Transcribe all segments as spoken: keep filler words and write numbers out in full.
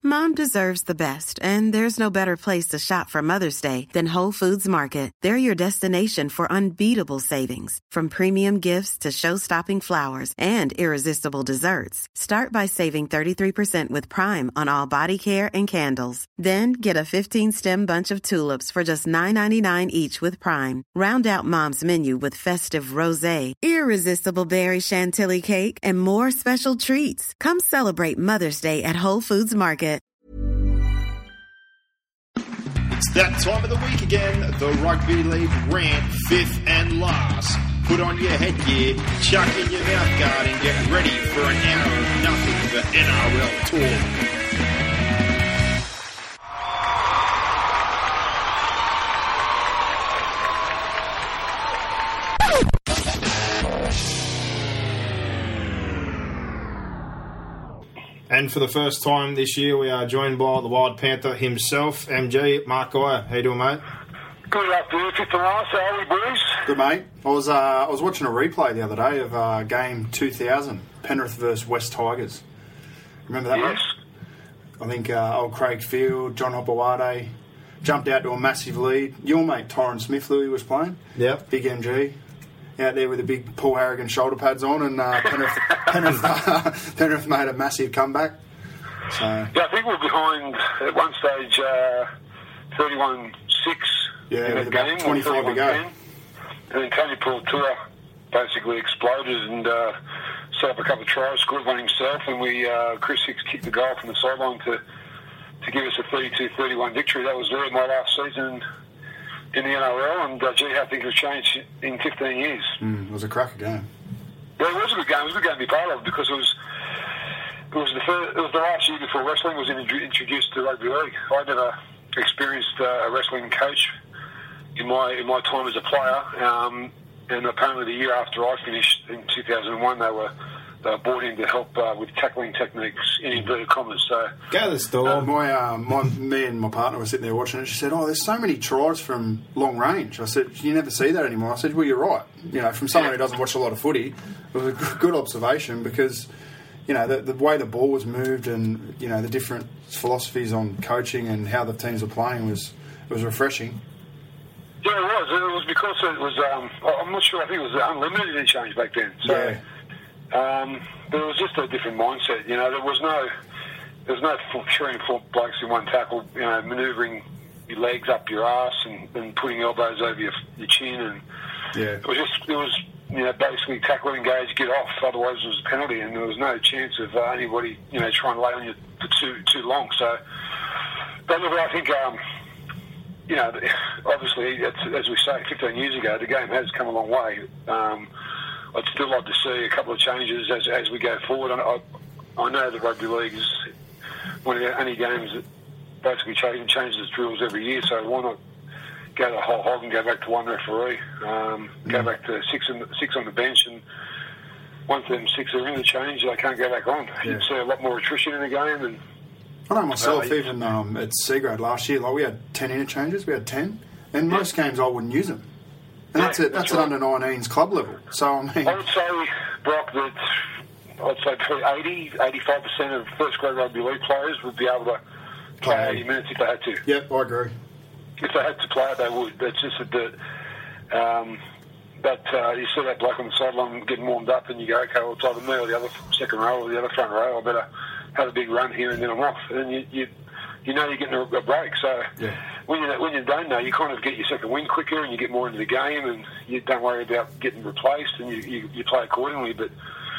Mom deserves the best, and there's no better place to shop for Mother's Day than Whole Foods Market. They're your destination for unbeatable savings, from premium gifts to show-stopping flowers and irresistible desserts. Start by saving thirty-three percent with Prime on all body care and candles. Then get a fifteen-stem bunch of tulips for just nine ninety-nine each with Prime. Round out Mom's menu with festive rosé, irresistible berry chantilly cake, and more special treats. Come celebrate Mother's Day at Whole Foods Market. It's that time of the week again, the Rugby League rant, fifth and last. Put on your headgear, chuck in your mouth guard and get ready for an hour of nothing but N R L talk. And for the first time this year, we are joined by the Wild Panther himself, M G, Mark Geyer. How you doing, mate? Good afternoon, fifth and last. How are we, boys? Good, mate. I was uh, I was watching a replay the other day of uh, game two thousand, Penrith versus West Tigers. Remember that Yes. one? I think uh, old Craig Field, John Hopewade jumped out to a massive lead. Your mate, Tyron Smith, Louis, was playing. Yeah. Big M G. Out there with the big Paul Harrigan shoulder pads on, and uh, Penrith, Penrith, uh, Penrith made a massive comeback. So Yeah, I think we were behind at one stage uh, thirty-one six yeah, in with the about game. twenty-five to go. ten. And then Tony Portua basically exploded and uh, set up a couple of tries, scored one himself, and we uh, Chris Hicks kicked the goal from the sideline to, to give us a thirty-two thirty-one victory. That was there my last season in the N R L, and uh, gee, how things have changed in fifteen years. Mm, it was a cracker game. Yeah, it was a good game. It was a good game to be part of because it was it was the first, it was the last year before wrestling was introduced to rugby league. I never experienced uh, a wrestling coach in my in my time as a player, um, and apparently the year after I finished in two thousand one, they were they were brought in to help uh, with tackling techniques in inverted commas. So Go to the store. Uh, my, uh, my, me and my partner were sitting there watching it. She said, "Oh, there's so many tries from long range." I said, "You never see that anymore." I said, "Well, you're right. You know, from someone who doesn't watch a lot of footy, it was a good observation because, you know, the, the way the ball was moved and you know the different philosophies on coaching and how the teams were playing was was refreshing." yeah, it was. It was because it was. Um, I'm not sure. I think it was unlimited interchange back then. So, Yeah. Um, but it was just a different mindset. You know, there was no, there was no four, three and four blokes in one tackle. You know, manoeuvring your legs up your ass and, and putting elbows over your, your chin, and Yeah. it was just it was you know basically tackle, engage, get off. Otherwise, it was a penalty, and there was no chance of uh, anybody you know trying to lay on you for too too long. So, but look, I think. Um, You know, obviously, it's, as we say, fifteen years ago, the game has come a long way. Um, I'd still like to see a couple of changes as as we go forward. I, I, I know that rugby league is one of the only games that basically changes, changes its drills every year, so why not go the whole hog and go back to one referee, um, go back to six, in, six on the bench, and once them six are in the change, they can't go back on. Yeah. You'd see a lot more attrition in the game, and I know myself, Uh, even um, at C grade last year, like we had ten interchanges, we had ten, and most games I wouldn't use them. And Yeah, that's it. That's, that's at under nineteens club level. So I mean, I would say, Brock, that I'd say between eighty, eighty-five percent of first grade rugby league players would be able to play Play. eighty minutes if they had to. yep, I agree. If they had to play it, they would. That's just that. Um, but uh, you see that bloke on the sideline getting warmed up, and you go, okay, well, it's either me or the other second row or the other front row. I better have a big run here, and then I'm off. And you, you, you know, you're getting a, a break. So Yeah. when you when you don't know, you kind of get your second wind quicker, and you get more into the game, and you don't worry about getting replaced, and you, you, you play accordingly. But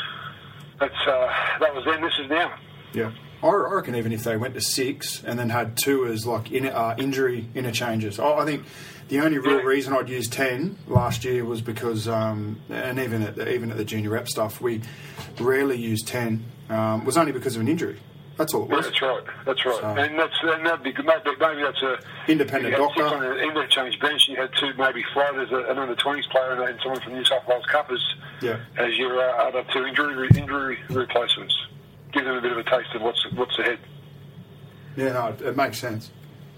that's uh, that was then. This is now. Yeah. I I reckon even if they went to six and then had two as like in, uh, injury interchanges, I I think the only real Yeah. reason I'd use ten last year was because, um, and even at the, even at the junior rep stuff, we rarely used ten. Um, was only because of an injury. That's all it Yeah, was. that's right. That's right. So- and that's and that'd be good. Maybe, maybe that's a Independent you had six doctor. on an interchange bench. You had two maybe floaters, an under twenties player, and, and someone from New South Wales Cup as Yeah. as your uh, other two injury injury replacements. Give them a bit of a taste of what's what's ahead. Yeah, no, it, it makes sense.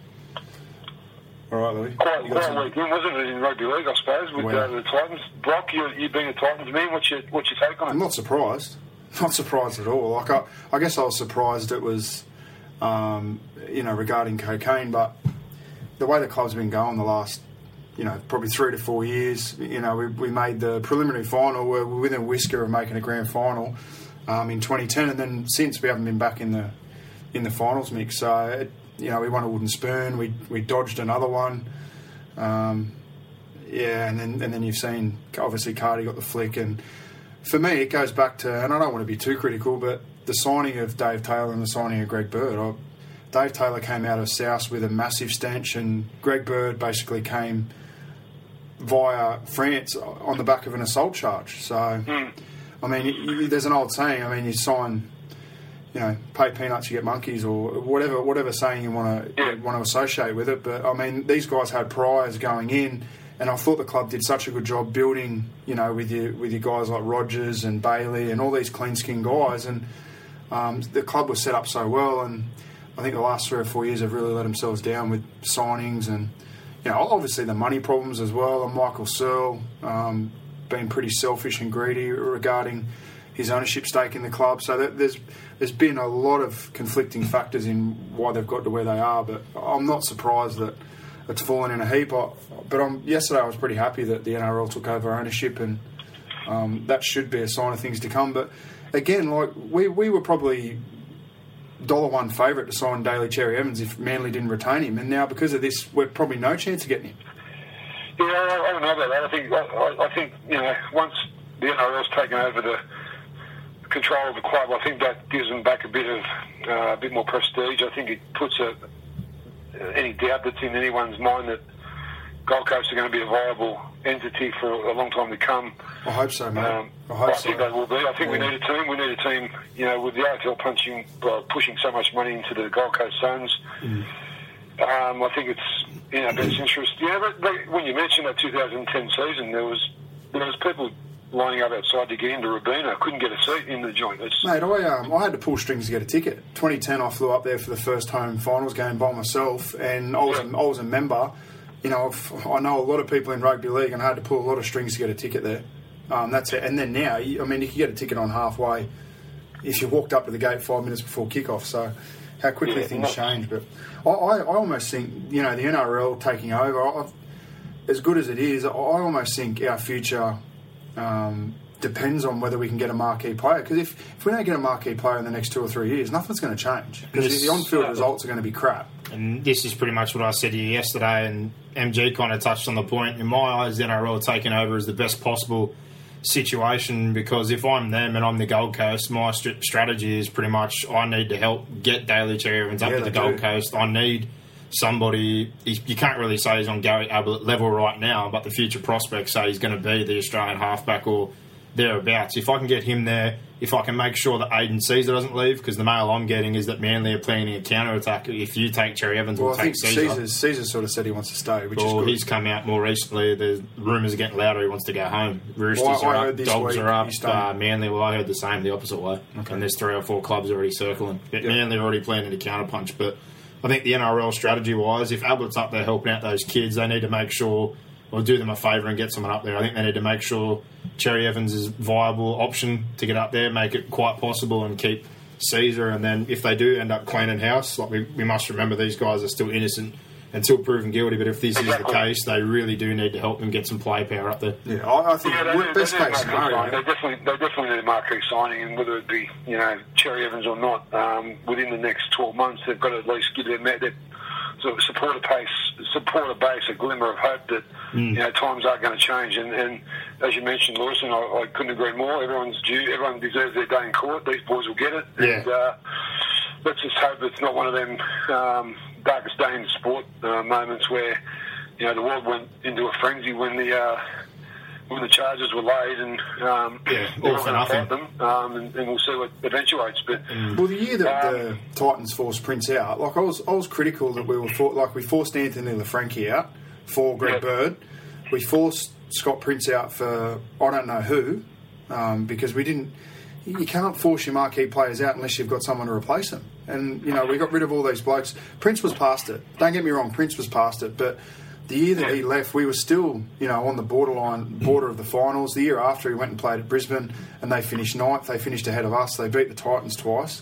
All right, Louis. Quite, You got quite a some- weekend, wasn't it, in rugby league? I suppose with Wow. uh, the Titans. Brock, you you being a Titans man, what's your what's your take on it? I'm not surprised. Not surprised at all. Like I, I guess I was surprised it was um, you know, regarding cocaine. But the way the club's been going the last, you know, probably three to four years, you know, we, we made the preliminary final. We're within a whisker of making a grand final um, in twenty ten, and then since we haven't been back in the in the finals mix. So, it, you know, we won a wooden spoon. We we dodged another one. Um, yeah, and then and then you've seen obviously Cardi got the flick, and for me it goes back to, and I don't want to be too critical, but the signing of Dave Taylor and the signing of Greg Bird. I, Dave Taylor came out of South with a massive stench, and Greg Bird basically came via France on the back of an assault charge. So, mm. I mean, you, there's an old saying. I mean, you sign, you know, pay peanuts, you get monkeys, or whatever whatever saying you want to want to associate with it. But I mean, these guys had priors going in, and I thought the club did such a good job building, you know, with your with your guys like Rogers and Bailey and all these clean skin guys, and um, the club was set up so well. And I think the last three or four years have really let themselves down with signings and, you know, obviously the money problems as well. And Michael Searle um, being pretty selfish and greedy regarding his ownership stake in the club. So that there's there's been a lot of conflicting factors in why they've got to where they are. But I'm not surprised that it's fallen in a heap. I, but I'm, yesterday I was pretty happy that the N R L took over ownership, and um, that should be a sign of things to come. But again, like we we were probably dollar one favourite to sign Daly Cherry Evans if Manly didn't retain him, and now because of this, we're probably no chance of getting him. Yeah, I, I don't know about that. I think I, I think you know once the N R L's taken over the control of the club, I think that gives them back a bit of uh, a bit more prestige. I think it puts a, any doubt that's in anyone's mind that Gold Coast are going to be a viable entity for a long time to come. I hope so, mate. Um, I hope I so. think they will be. I think yeah. we need a team. We need a team, you know, with the A F L punching, uh, pushing so much money into the Gold Coast Suns. Mm. Um, I think it's in our best interest. Yeah, but, but when you mentioned that two thousand ten season, there was there was people lining up outside to get into Rabina. Couldn't get a seat in the joint. It's, Mate, I um, I had to pull strings to get a ticket. twenty ten, I flew up there for the first home finals game by myself, and I was yeah. a, I was a member. You know, I've, I know a lot of people in rugby league, and I had to pull a lot of strings to get a ticket there. Um, that's it. And then now, I mean, you can get a ticket on halfway if you walked up to the gate five minutes before kickoff. So how quickly yeah, things not, change. But I, I, I almost think, you know, the N R L taking over, I've, as good as it is, I almost think our future um, depends on whether we can get a marquee player. Because if, if we don't get a marquee player in the next two or three years, nothing's going to change. Because the on-field yeah. results are going to be crap. And this is pretty much what I said to you yesterday, and M G kind of touched on the point. In my eyes, the N R L taking over is the best possible situation, because if I'm them and I'm the Gold Coast, my st- strategy is pretty much I need to help get Daly Cherry Evans up yeah, to the Gold do. Coast. I need somebody, he's, you can't really say he's on Gary Ablett level right now, but the future prospects say he's going to be the Australian halfback or thereabouts. If I can get him there, if I can make sure that Aiden Caesar doesn't leave, because the mail I'm getting is that Manly are planning a counter-attack. If you take Cherry Evans, well, we'll I take think Caesar. Caesar's, Caesar sort of said he wants to stay, which well, is good. He's come out more recently. The rumours are getting louder. He wants to go home. Roosters well, I, I are up. Dogs week, are up. Uh, Manly, well, I heard the same, the opposite way. Okay. And there's three or four clubs already circling. But yep. Manly are already planning a counter-punch. But I think the N R L strategy-wise, if Ablett's up there helping out those kids, they need to make sure, or do them a favour and get someone up there. I think they need to make sure Cherry Evans is a viable option to get up there, make it quite possible, and keep Caesar. And then if they do end up cleaning house, like we, we must remember these guys are still innocent until proven guilty. But if this is the case, they really do need to help them get some play power up there. Yeah, I, I think yeah, they, best they, case scenario. They definitely, they definitely need a marquee signing, and whether it be you know Cherry Evans or not, um, within the next twelve months, they've got to at least give their, their sort of supporter base, supporter base a glimmer of hope that mm. you know times are going to change. And, and as you mentioned, Lewis, and I, I couldn't agree more. Everyone's due. Everyone deserves their day in court. These boys will get it. Yeah. And uh, let's just hope it's not one of them um, darkest day in sport uh, moments where you know the world went into a frenzy when the uh, when the charges were laid, and um, yeah, all for nothing. Them, um, and, and we'll see what eventuates. But well, the year that um, the Titans forced Prince out, like I was, I was critical that we were for, like we forced Anthony LaFranchi out for Greg yep. Bird. We forced Scott Prince out for I don't know who, um, because we didn't. You can't force your marquee players out unless you've got someone to replace them. And you know we got rid of all these blokes. Prince was past it. Don't get me wrong, Prince was past it, but. The year that he left, we were still, you know, on the borderline border of the finals. The year after, he went and played at Brisbane, and they finished ninth. They finished ahead of us. They beat the Titans twice.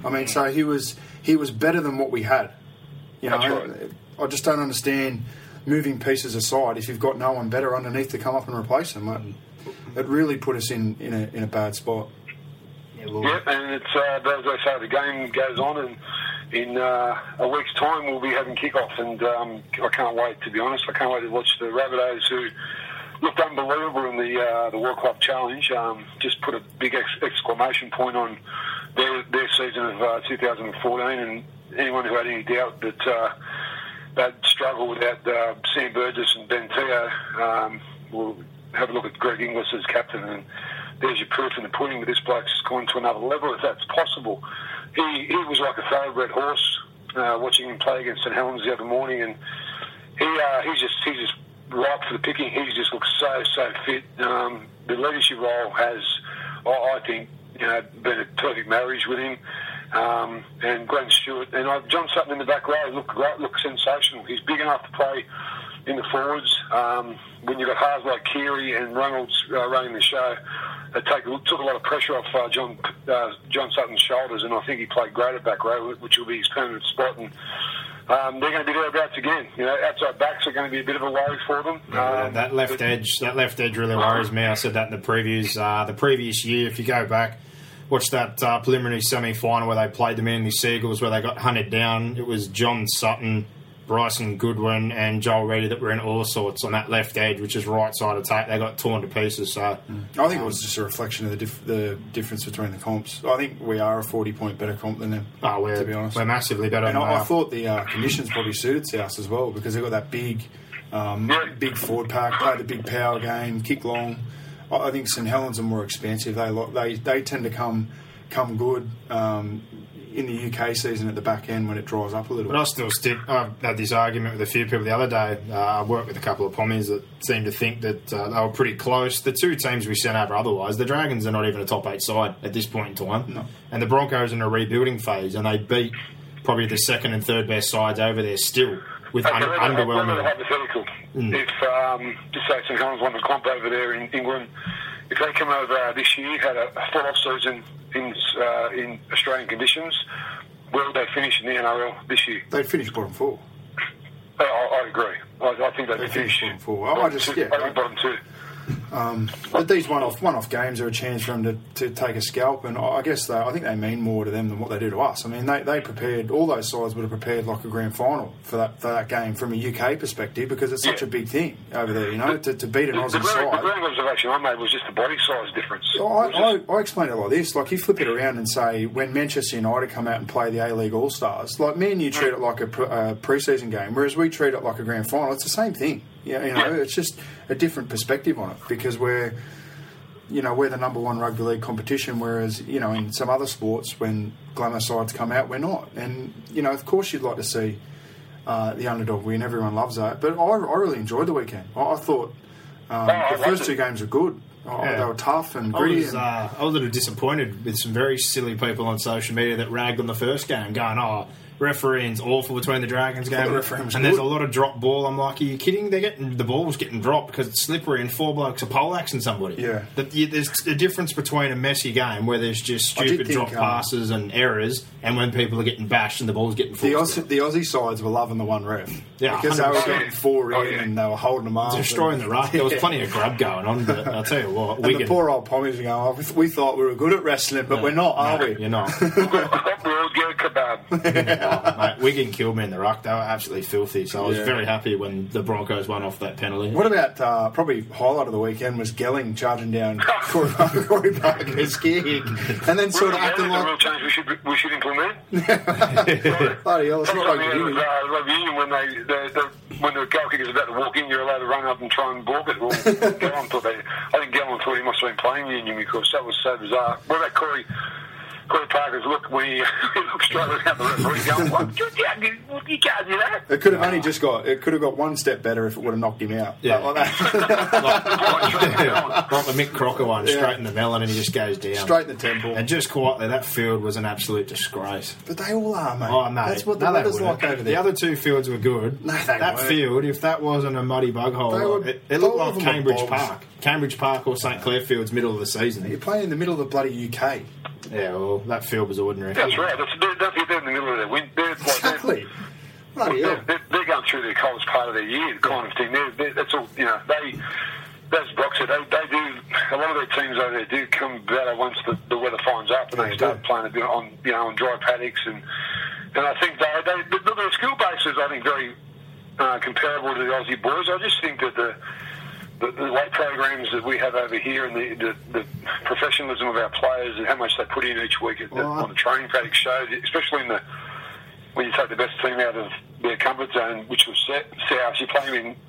I mean, so he was he was better than what we had. You know, That's right. I just don't understand moving pieces aside if you've got no one better underneath to come up and replace him. Like, it really put us in, in, a, in a bad spot. Yeah, well, Yeah, and it's uh, as I say, the game goes on, and in uh, a week's time we'll be having kick-off, and um, I can't wait, to be honest. I can't wait to watch the Rabbitohs, who looked unbelievable in the uh, the World Club Challenge. Um, just put a big ex- exclamation point on their their season of uh, two thousand fourteen, and anyone who had any doubt that uh, they'd struggle without uh, Sam Burgess and Ben Teo, um, will have a look at Greg Inglis as captain, and there's your proof in the pudding that this bloke's gone to another level, if that's possible. He he was like a thoroughbred horse, uh, watching him play against St Helens the other morning, and he uh, he's just he's just ripe for the picking. He just looks so so fit. Um, the leadership role has, I, I think, you know, been a perfect marriage with him. Um, and Glenn Stewart and uh, John Sutton in the back row look great, look sensational. He's big enough to play in the forwards. Um, when you've got halves like Keary and Reynolds uh, running the show, it take, took a lot of pressure off uh, John uh, John Sutton's shoulders, and I think he played great at back row, which will be his permanent spot. And um, they're going to be thereabouts again. You know, outside backs are going to be a bit of a worry for them. Yeah, um, that left edge, that left edge really worries me. I said that in the previews. Uh, the previous year, if you go back, watch that uh, preliminary semi-final where they played the Manly Seagulls, where they got hunted down. It was John Sutton, Bryson Goodwin, and Joel Reddy that were in all sorts on that left edge, which is right side of tape. They got torn to pieces. So I think it was just a reflection of the, dif- the difference between the comps. I think we are a forty-point better comp than them, oh, we're, to be honest. we're massively better. And than I, they I are. thought the uh, conditions probably suited South as well, because they've got that big, um, Yeah. big forward pack, play the big power game, kick long. I, I think St Helens are more expansive. They lo- they they tend to come come good um, in the U K season at the back end when it dries up a little. But I still stick. I've had this argument with a few people the other day. Uh, I worked with a couple of pommies that seemed to think that uh, they were pretty close. The two teams we sent over otherwise, the Dragons are not even a top eight side at this point in time. No. And the Broncos are in a rebuilding phase, and they beat probably the second and third best sides over there still with un- Okay, let me- let me underwhelming. hypothetical. Mm. If, um, just say St Helens won the comp over there in England, if they come over uh, this year, had a, a full off-season in, uh, in Australian conditions, where would they finish in the N R L this year? They'd finish bottom four. I, I, I agree. I, I think they'd They finish finish bottom four. I just- two, yeah. I think bottom two. Um, but these one-off one-off games are a chance for them to, to take a scalp, and I guess they, I think they mean more to them than what they do to us. I mean, they, they prepared, all those sides would have prepared like a grand final for that for that game from a U K perspective, because it's such Yeah. a big thing over there, you know, to, to beat an The, Aussie the, grand, the side. grand observation I made was just the body size difference. I, It was just- I, I explain it like this: like you flip it around and say, when Manchester United come out and play the A League All Stars, like me and you treat it like a, pre- a pre-season game, whereas we treat it like a grand final. It's the same thing. Yeah, you know, it's just a different perspective on it, because we're, you know, we're the number one rugby league competition, whereas, you know, in some other sports, when glamour sides come out, we're not. And, you know, of course you'd like to see uh, the underdog win. Everyone loves that. But I, I really enjoyed the weekend. I, I thought um, Oh, I the first loved two it. games were good. Oh, Yeah. They were tough and I gritty. was, and, uh, I was a little disappointed with some very silly people on social media that ragged on the first game, going, oh, refereeing's awful between the Dragons game. the refereeing was and there's good. a lot of drop ball. I'm like, are you kidding? They're getting, the ball was getting dropped because it's slippery and four blokes are poleaxing somebody. Yeah. That you, there's a difference between a messy game where there's just I did stupid think, drop um, passes and errors, and when people are getting bashed and the ball's getting the, forced. Aussie, the Aussie sides were loving the one ref. Yeah, because they were one hundred percent. getting four in Oh, yeah. and they were holding them up. destroying and, the ruck. There was plenty of grub going on, but I'll tell you what, And Wigan. the poor old pommies are going, oh, we, we thought we were good at wrestling, but we're not, are No, we? You're not. Stop the old go kebab. Oh, mate, Wigan killed me in the ruck. They were absolutely filthy. So I was Yeah. very happy when the Broncos won off that penalty. What about, uh, probably highlight of the weekend was Gelling charging down Corey, Corey Parker's kick, and then sort of Well, acting that's a real like, change we should we should implement. bloody hell, it's That's not what like I mean with you. uh, rugby union, when they, they, they when the goal kicker's about to walk in, you're allowed to run up and try and block it. Well, Gallon thought they, I think Gallon thought he must have been playing union because that was so bizarre. What about Corey? Corey Parker's look when he, he looked straight at the referee going, "What? You can't do- you can't do that." It could have only just got, it could have got one step better if it would have knocked him out. Yeah. Like that. like, like the Mick Crocker one, Yeah. straight in the melon, and he just goes down. Straight in the temple. And just quietly, that field was an absolute disgrace. But they all are, mate. Oh, no. That's what the no, they weather's weren't. like over there. The other two fields were good. No, they that weren't. field, if that wasn't a muddy bug hole, They were- it, it looked all of like them were Cambridge bogs. Park. Cambridge Park or St Clair Fields, middle of the season. You're playing in the middle of the bloody U K. Yeah, well, that field was ordinary. That's right. That's, they're, they're they're in the middle of their win. They're, like, Exactly. They're, Bloody hell. they're, they're, they're going through their coldest part of their year, kind of thing. They're, they're, that's all, you know, they, as Brock said, they, they do, a lot of their teams over there do come better once the, the weather finds up and They they start do. playing a bit on, you know, on dry paddocks. And, and I think they, they, the, the skill base is, I think, very uh, comparable to the Aussie boys. I just think that the, the, the weight programs that we have over here and the, the, the professionalism of our players and how much they put in each week at the, Well, on the training paddock shows, especially in the when you take the best team out of their comfort zone, which was South, you play them in,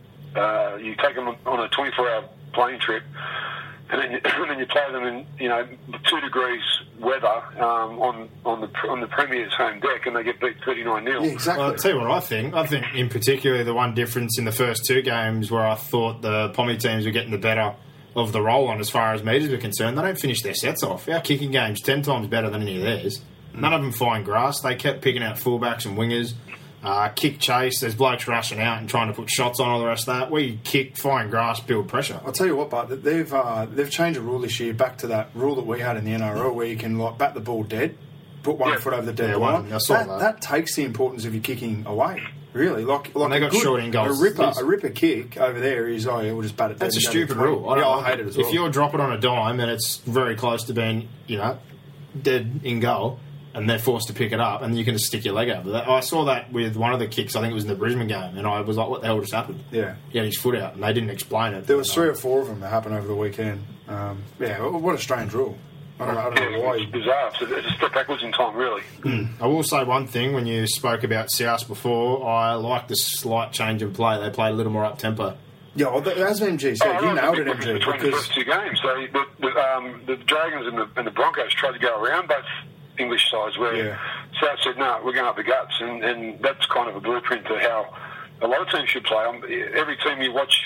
uh, you take them on a twenty-four hour plane trip, and then you, and then you play them in, you know, two degrees weather um, on on the on the Premier's home deck, and they get beat thirty-nine nil. Yeah, exactly. Well, I'll tell you what I think. I think, in particular, the one difference in the first two games where I thought the Pommy teams were getting the better of the roll on as far as meters were concerned, they don't finish their sets off. Our kicking game's ten times better than any of theirs. None of them find grass. They kept picking out fullbacks and wingers. Uh, kick chase, there's blokes rushing out and trying to put shots on all the rest of that. We kick, find grass, build pressure. I'll tell you what, but they've uh, they've changed a rule this year back to that rule that we had in the N R L where you can like bat the ball dead, put one Yeah. foot over the dead Yeah, line. one. I saw that, that. that takes the importance of your kicking away. Really, like like they a got good, short in goals. A ripper, Yes. a ripper kick over there is oh yeah, we'll just bat it. That's a dead and go to stupid twenty. rule. I yeah, don't I like hate it as well. If you're dropping on a dime and it's very close to being, you know, dead in goal, and they're forced to pick it up, and then you can just stick your leg over that. I saw that with one of the kicks. I think it was in the Brisbane game, and I was like, "What the hell just happened?" Yeah. he had his foot out, and they didn't explain it. There was three or four of them that happened over the weekend. Um, yeah, what a strange rule. I don't know, I don't know Yeah, why. it's bizarre. It's a, it's a step backwards in time, really. I will say one thing. When you spoke about South before, I like the slight change in play. They played a little more up tempo. Yeah, well, as M G said, Oh, you no, nailed the it, big M G, difference between the because first two games, they, the, the, um, the Dragons and the, and the Broncos tried to go around both English sides, where Yeah. South said, no, we're going up the guts, and, and that's kind of a blueprint to how a lot of teams should play. Um, every team you watch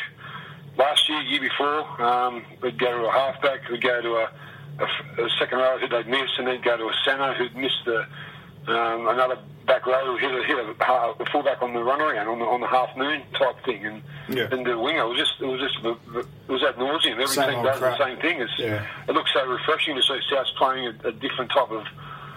last year, year before, um, they'd go to a halfback, they'd go to a, a, a second row who they'd miss, and then go to a centre who'd miss the um, another back row who hit a, hit a, a fullback on the run around on the on the half moon type thing, and Yeah. and the winger it was just it was just it was ad nauseum. Every Same team old does crap. the same thing. It's, Yeah. It looks so refreshing to see South playing a, a different type of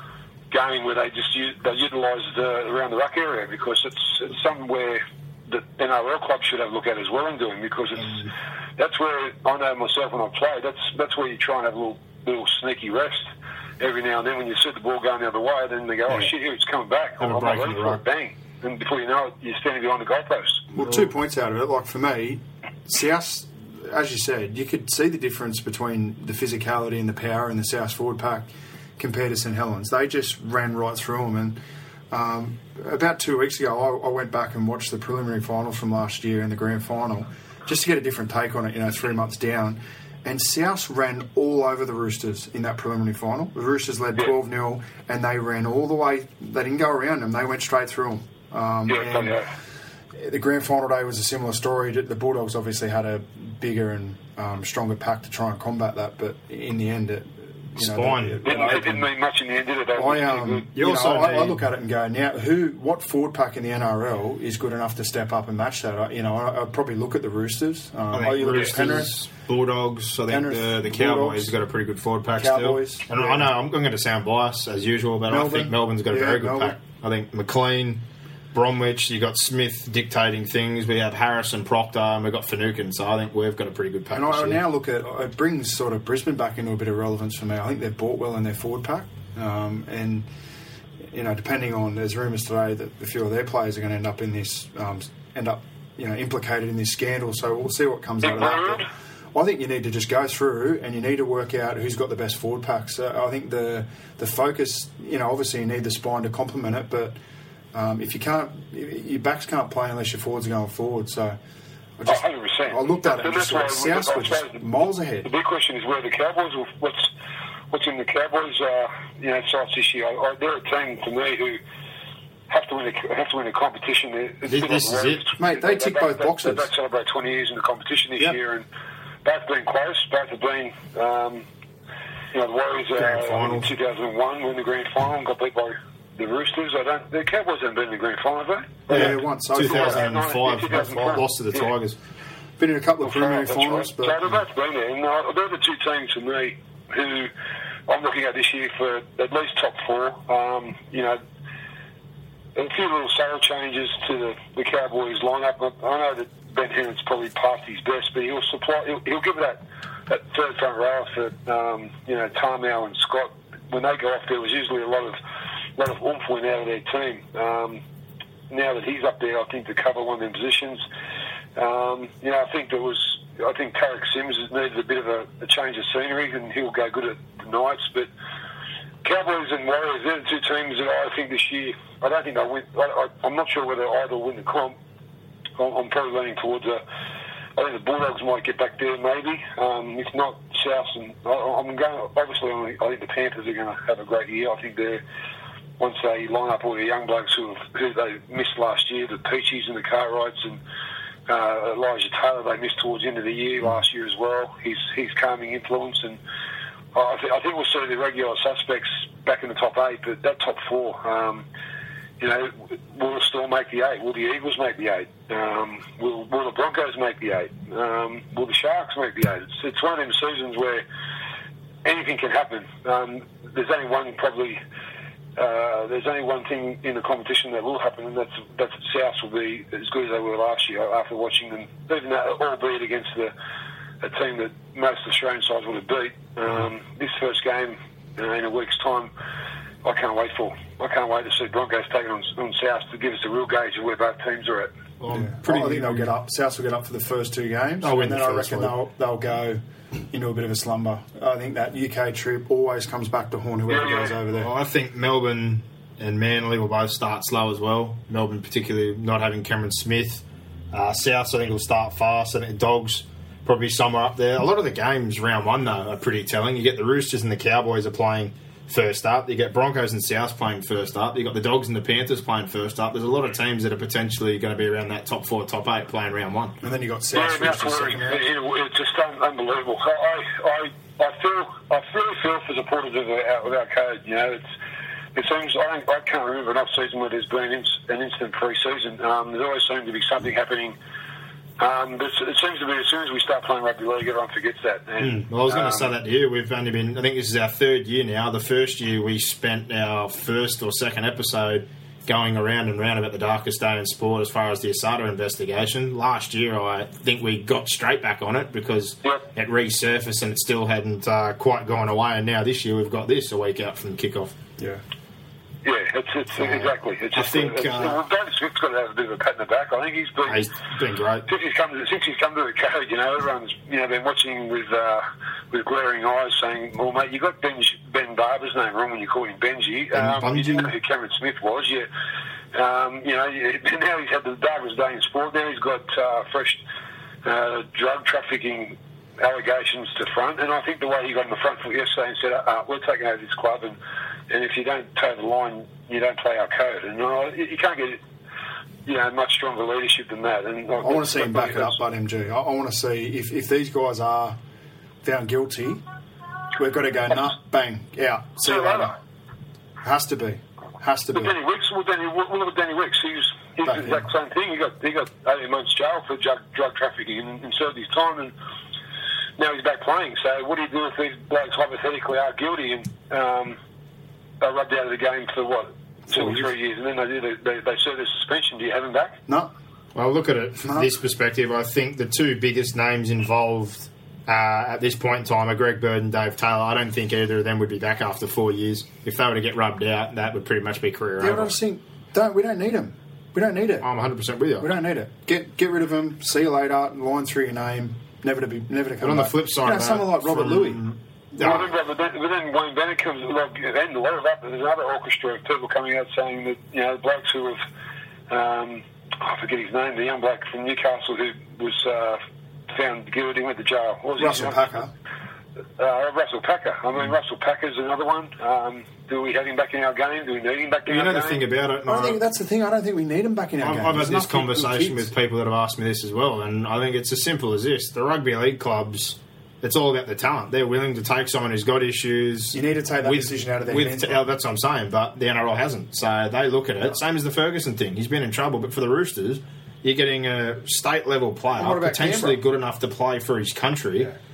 game where they just use, they utilise the around the ruck area, because it's, it's somewhere that N R L clubs should have a look at as well in doing, because it's Mm. that's where I know myself when I play. That's that's where you try and have a little little sneaky rest every now and then when you see the ball going the other way. Then they go, oh Yeah. shit, here it's coming back. Have a I'm break not in ready the for ruck. it. Bang! And before you know it, you're standing behind the goalpost. Well, two points out of it. Like for me, South, as you said, you could see the difference between the physicality and the power in the South forward pack compared to St Helens. They just ran right through them. And um, about two weeks ago, I, I went back and watched the preliminary finals from last year and the grand final, just to get a different take on it. You know, three months down. And South ran all over the Roosters in that preliminary final. The Roosters led twelve nil, and they ran all the way. They didn't go around them. They went straight through them. Um, Yeah, and yeah. the grand final day was a similar story. The Bulldogs obviously had a bigger and um, stronger pack to try and combat that, but in the end, it, you know, Spine. they- It they didn't, it opened. didn't mean much in the end, did it? They were I pretty um, good. you You know, also I, I need- look at it and go, now, who, what forward pack in the N R L is good enough to step up and match that? I, you know, I, I'd probably look at the Roosters. Um, I oh, think you look at Roosters, Penrith. Bulldogs. I think Penrith, the, the Bulldogs. Cowboys have got a pretty good forward pack Cowboys, still. And yeah. I know I'm going to sound biased as usual, but I Melbourne. think Melbourne's got a Yeah, very good Melbourne. pack. I think McLean, Bromwich, you got Smith dictating things. We have Harris and Proctor, and we've got Finucane. So I think we've got a pretty good pack. And this I year. now look at it brings sort of Brisbane back into a bit of relevance for me. I think they've bought well in their forward pack, um, and you know, depending on there's rumours today that a few of their players are going to end up in this, um, end up you know implicated in this scandal. So we'll see what comes out of that. But I think you need to just go through and you need to work out who's got the best forward packs. So I think the the focus, you know, obviously you need the spine to complement it, but um, if you can't, your backs can't play unless your forwards are going forward. So I just, one hundred percent. I looked at it and That's just why thought we- South were I just suppose miles The ahead. big question is where the Cowboys will, what's what's in the Cowboys, uh, you know, sights this year. I, I, they're a team to me who have to win a have to win a competition. It's This- been this like is Warriors. it. Mate, they tick both they, boxes. They, they celebrate twenty years in the competition this Yep. year, and both been close. Both have been, um, you know, the Warriors Grand uh, final. in two thousand one won the grand final and got beat by the Roosters. I don't. The Cowboys haven't been in the grand final, have they? Yeah, once. So two far. thousand five, two thousand five. lost to the Yeah. Tigers. Been in a couple of preliminary That's finals, right. but So they've both been there, and uh, they're the two teams for me who I'm looking at this year for at least top four. Um, you know, a few little subtle changes to the, the Cowboys lineup. I, I know that Ben Hennon's probably past his best, but he'll supply. He'll, he'll give that that third front row for um, you know Tarmow and Scott. When they go off, there was usually a lot of lot of oomph went out of their team. Um, now that he's up there, I think to cover one of them positions. Um, you know, I think there was. I think Tarek Sims has needed a bit of a, a change of scenery, and he'll go good at the Knights. But Cowboys and Warriors, they're the two teams that I think this year. I don't think they'll win. I, I, I'm not sure whether either will win the comp. I'm, I'm probably leaning towards a. I think the Bulldogs might get back there, maybe. Um, if not, South and I, I'm going. Obviously, I think the Panthers are going to have a great year. I think they're once they line up all the young blokes who have, who they missed last year, the Peachies and the Cartwrights and. Uh, Elijah Taylor, they missed towards the end of the year last year as well. He's he's calming influence, and I, th- I think we'll see the regular suspects back in the top eight. But that top four, um, you know, will the Storm make the eight? Will the Eagles make the eight? Um, will will the Broncos make the eight? Um, will the Sharks make the eight? It's, it's one of them seasons where anything can happen. Um, there's only one probably. Uh, there's only one thing in the competition that will happen, and that's that's South will be as good as they were last year after watching them, even though, albeit against the, a team that most Australian sides would have beat. Um, this first game uh, in a week's time, I can't wait for. I can't wait to see Broncos taking on, on South to give us a real gauge of where both teams are at. Well, yeah. pretty I think they'll get up. South will get up for the first two games, I'll win and then the I first reckon one. they'll they'll go into a bit of a slumber. I think that U K trip always comes back to haunt whoever Yeah, yeah. goes over there. Well, I think Melbourne and Manly will both start slow as well. Melbourne, particularly not having Cameron Smith. Uh, South, I think, will start fast. I think Dogs probably somewhere up there. A lot of the games round one, though, are pretty telling. You get the Roosters and the Cowboys are playing first up. You get Broncos and South playing first up. You got the Dogs and the Panthers playing first up. There's a lot of teams that are potentially going to be around that top four, top eight playing round one. And then you got South. Yeah, that's worrying. It, it, it's just un- unbelievable. I, I, I feel, I really feel for supporters of our, of our code. You know, it's, it seems I, don't, I can't remember an off season where there's been an instant pre-season. Um, there's always seemed to be something happening. Um, but it seems to be as soon as we start playing rugby league, everyone forgets that. And, Mm. Well, I was going to um, say that to you. We've only been, I think this is our third year now. The first year we spent our first or second episode going around and round about the darkest day in sport as far as the Asada investigation. Last year, I think we got straight back on it because Yep. it resurfaced and it still hadn't uh, quite gone away. And now this year we've got this a week out from kickoff. Yeah. Yeah, it's, it's Uh, exactly. It's I just, think, it's, uh, well, David Smith's got to have a bit of a pat in the back. I think he's been He's been great. since he's come to since he's come to the code. You know, everyone's you know been watching him with uh, with glaring eyes, saying, "Well, mate, you got Ben Ben Barber's name wrong when you call him Benji. Ben Um, you didn't Bungie. know who Cameron Smith was. Yeah, um, you know. You, now he's had the darkest day in sport. Now he's got uh, fresh uh, drug trafficking allegations to front, and I think the way he got on the front foot yesterday and said, uh, "We're taking over this club and." And if you don't toe the line, you don't play our code. And uh, you can't get, you know, much stronger leadership than that. And I want to see him back it up, Bud M G. I, I want to see if, if these guys are found guilty, we've got to go, nah, bang, out. See you later. Has to be. Has to be. But Danny Wicks, well, Danny, well, look at Danny Wicks. He was, he was Back the exact same thing. He got he got eighteen months jail for drug, drug trafficking and, and served his time. And now he's back playing. So what do you do if these blokes hypothetically are guilty and um, they're rubbed out of the game for what, two or three years, and then they do the, they, they serve their suspension? Do you have him back? No. Well, look at it from No. this perspective. I think the two biggest names involved uh, at this point in time are Greg Bird and Dave Taylor. I don't think either of them would be back after four years. If they were to get rubbed out, that would pretty much be career Yeah, but I over. just think, don't, we don't need him. We don't need it. I'm one hundred percent with you. We don't need it. Get get rid of him. See you later. Line through your name. Never to be. Never to come. But on the back. flip side you know, of that, someone like Robert from- Louis. Well, then, but, then, but then Wayne Bennett comes along, and a lot of that, there's another orchestra of people coming out saying that, you know, blokes who have, um, I forget his name, the young bloke from Newcastle who was uh, found guilty, went to jail. What was Russell his Packer. Uh, Russell Packer. I mean, Russell Packer's another one. Um, do we have him back in our game? Do we need him back in You our know game? the thing about it, and I don't I- think that's the thing. I don't think we need him back in our I've, game. I've had There's this enough people conversation kids. with people that have asked me this as well, and I think it's as simple as this. The rugby league clubs, it's all about the talent. They're willing to take someone who's got issues. You need to take that decision out of their with, hands. oh, that's what I'm saying, but the N R L hasn't. So they look at it. Same as the Ferguson thing. He's been in trouble, but for the Roosters, you're getting a state-level player, And what about potentially Canberra? good enough to play for his country, Yeah.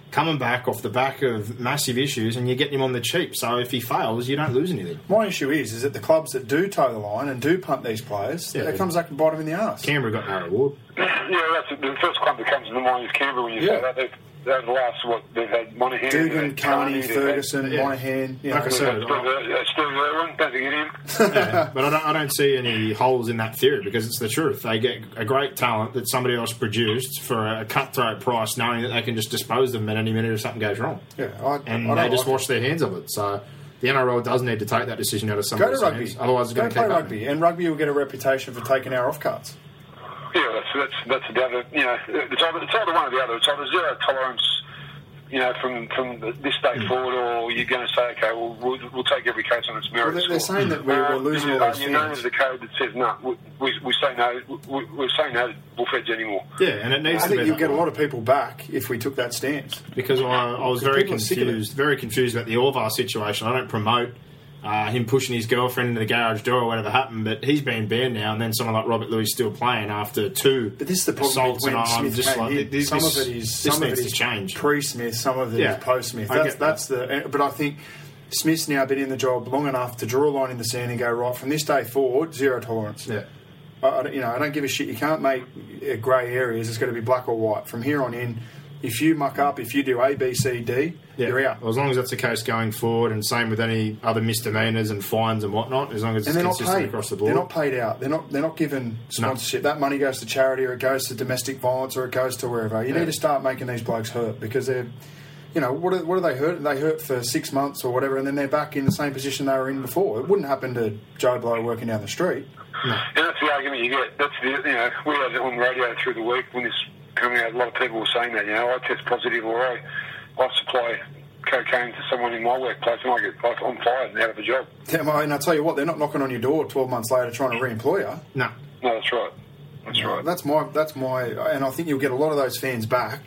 coming back off the back of massive issues, and you're getting him on the cheap. So if he fails, you don't lose anything. My issue is, is that the clubs that do toe the line and do punt these players, Yeah. it comes back and bite them in the arse. Canberra got no reward. Yeah, that's the first club that comes to mind is Canberra when you Yeah. say that. They've, over the last, what, they've had Monaghan. Dugan, they've had Carney, they've had- Ferguson, yeah. Monahan. You know, Like I said, Steve uh, Steve Irwin, don't forget him. Yeah, but I don't, I don't see any holes in that theory because it's the truth. They get a great talent that somebody else produced for a cutthroat price, knowing that they can just dispose of them at any minute if something goes wrong. yeah, I, And I they don't just like wash their hands of it. So the N R L does need to take that decision out of some Go of to those rugby. hands. Otherwise, it's Go going to play keep rugby, happening. and rugby will get a reputation for taking our off cuts. Yeah, that's that's that's the other. You know, it's either it's either one or the other. It's either zero tolerance, you know, from from this day Mm. forward, or you're going to say, okay, well, we'll, we'll take every case on its merit. Well, they're- they're saying that we're- we're losing all those You know, fans. there's a code that says no. We, we, we say no. We, we say no to bullfeds anymore. Yeah, and it needs I to be think you'll that get a way. lot of people back if we took that stance. Because I, I was very people are sick of it. confused, very confused about the Orvar situation. I don't promote uh, him pushing his girlfriend into the garage door or whatever happened, but he's been banned now, and then someone like Robert Louis still playing after two But this is the problem assaults, with when and I'm Smith just came like, in. this, Some this, of it is this some of needs it to is change. pre-Smith, some of it Yeah, is post-Smith. I That's get that's the. But I think Smith's now been in the job long enough to draw a line in the sand and go right from this day forward, zero tolerance. Yeah. I, I don't- you know, I don't give a shit. You can't make uh, grey areas. It's got to be black or white from here on in. If you muck up, if you do A, B, C, D, Yeah. you're out. Well, as long as that's the case going forward, and same with any other misdemeanors and fines and whatnot, as long as it's And they're not consistent paid. across the board. They're not paid out. They're not. They're not given sponsorship. That money goes to charity, or it goes to domestic violence, or it goes to wherever. You Yeah. need to start making these blokes hurt because they're, you know, what are, what are they hurt? They hurt for six months or whatever, and then they're back in the same position they were in before. It wouldn't happen to Joe Blow working down the street. And that's the argument you get. That's the, you know, we had it on radio through the week when this coming out. A lot of people were saying that, you know, I test positive or I, I supply cocaine to someone in my workplace and I get, I'm fired and out of a job. Yeah, and I tell you what, they're not knocking on your door twelve months later trying to re-employ you. No. No, that's right. That's right. That's my. That's my. And I think you'll get a lot of those fans back.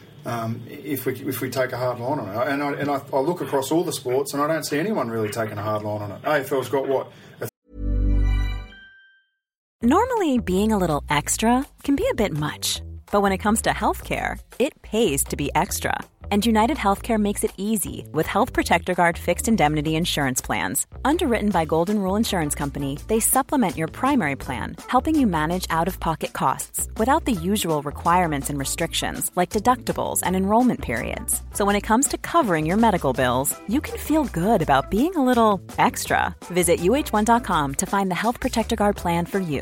Um, if we if we take a hard line on it, and I, and I, I look across all the sports, and I don't see anyone really taking a hard line on it. A F L's got what? A Normally, being a little extra can be a bit much. But when it comes to healthcare, it pays to be extra. And United Healthcare makes it easy with Health Protector Guard fixed indemnity insurance plans. Underwritten by Golden Rule Insurance Company, they supplement your primary plan, helping you manage out-of-pocket costs without the usual requirements and restrictions like deductibles and enrollment periods. So when it comes to covering your medical bills, you can feel good about being a little extra. Visit U H one dot com to find the Health Protector Guard plan for you.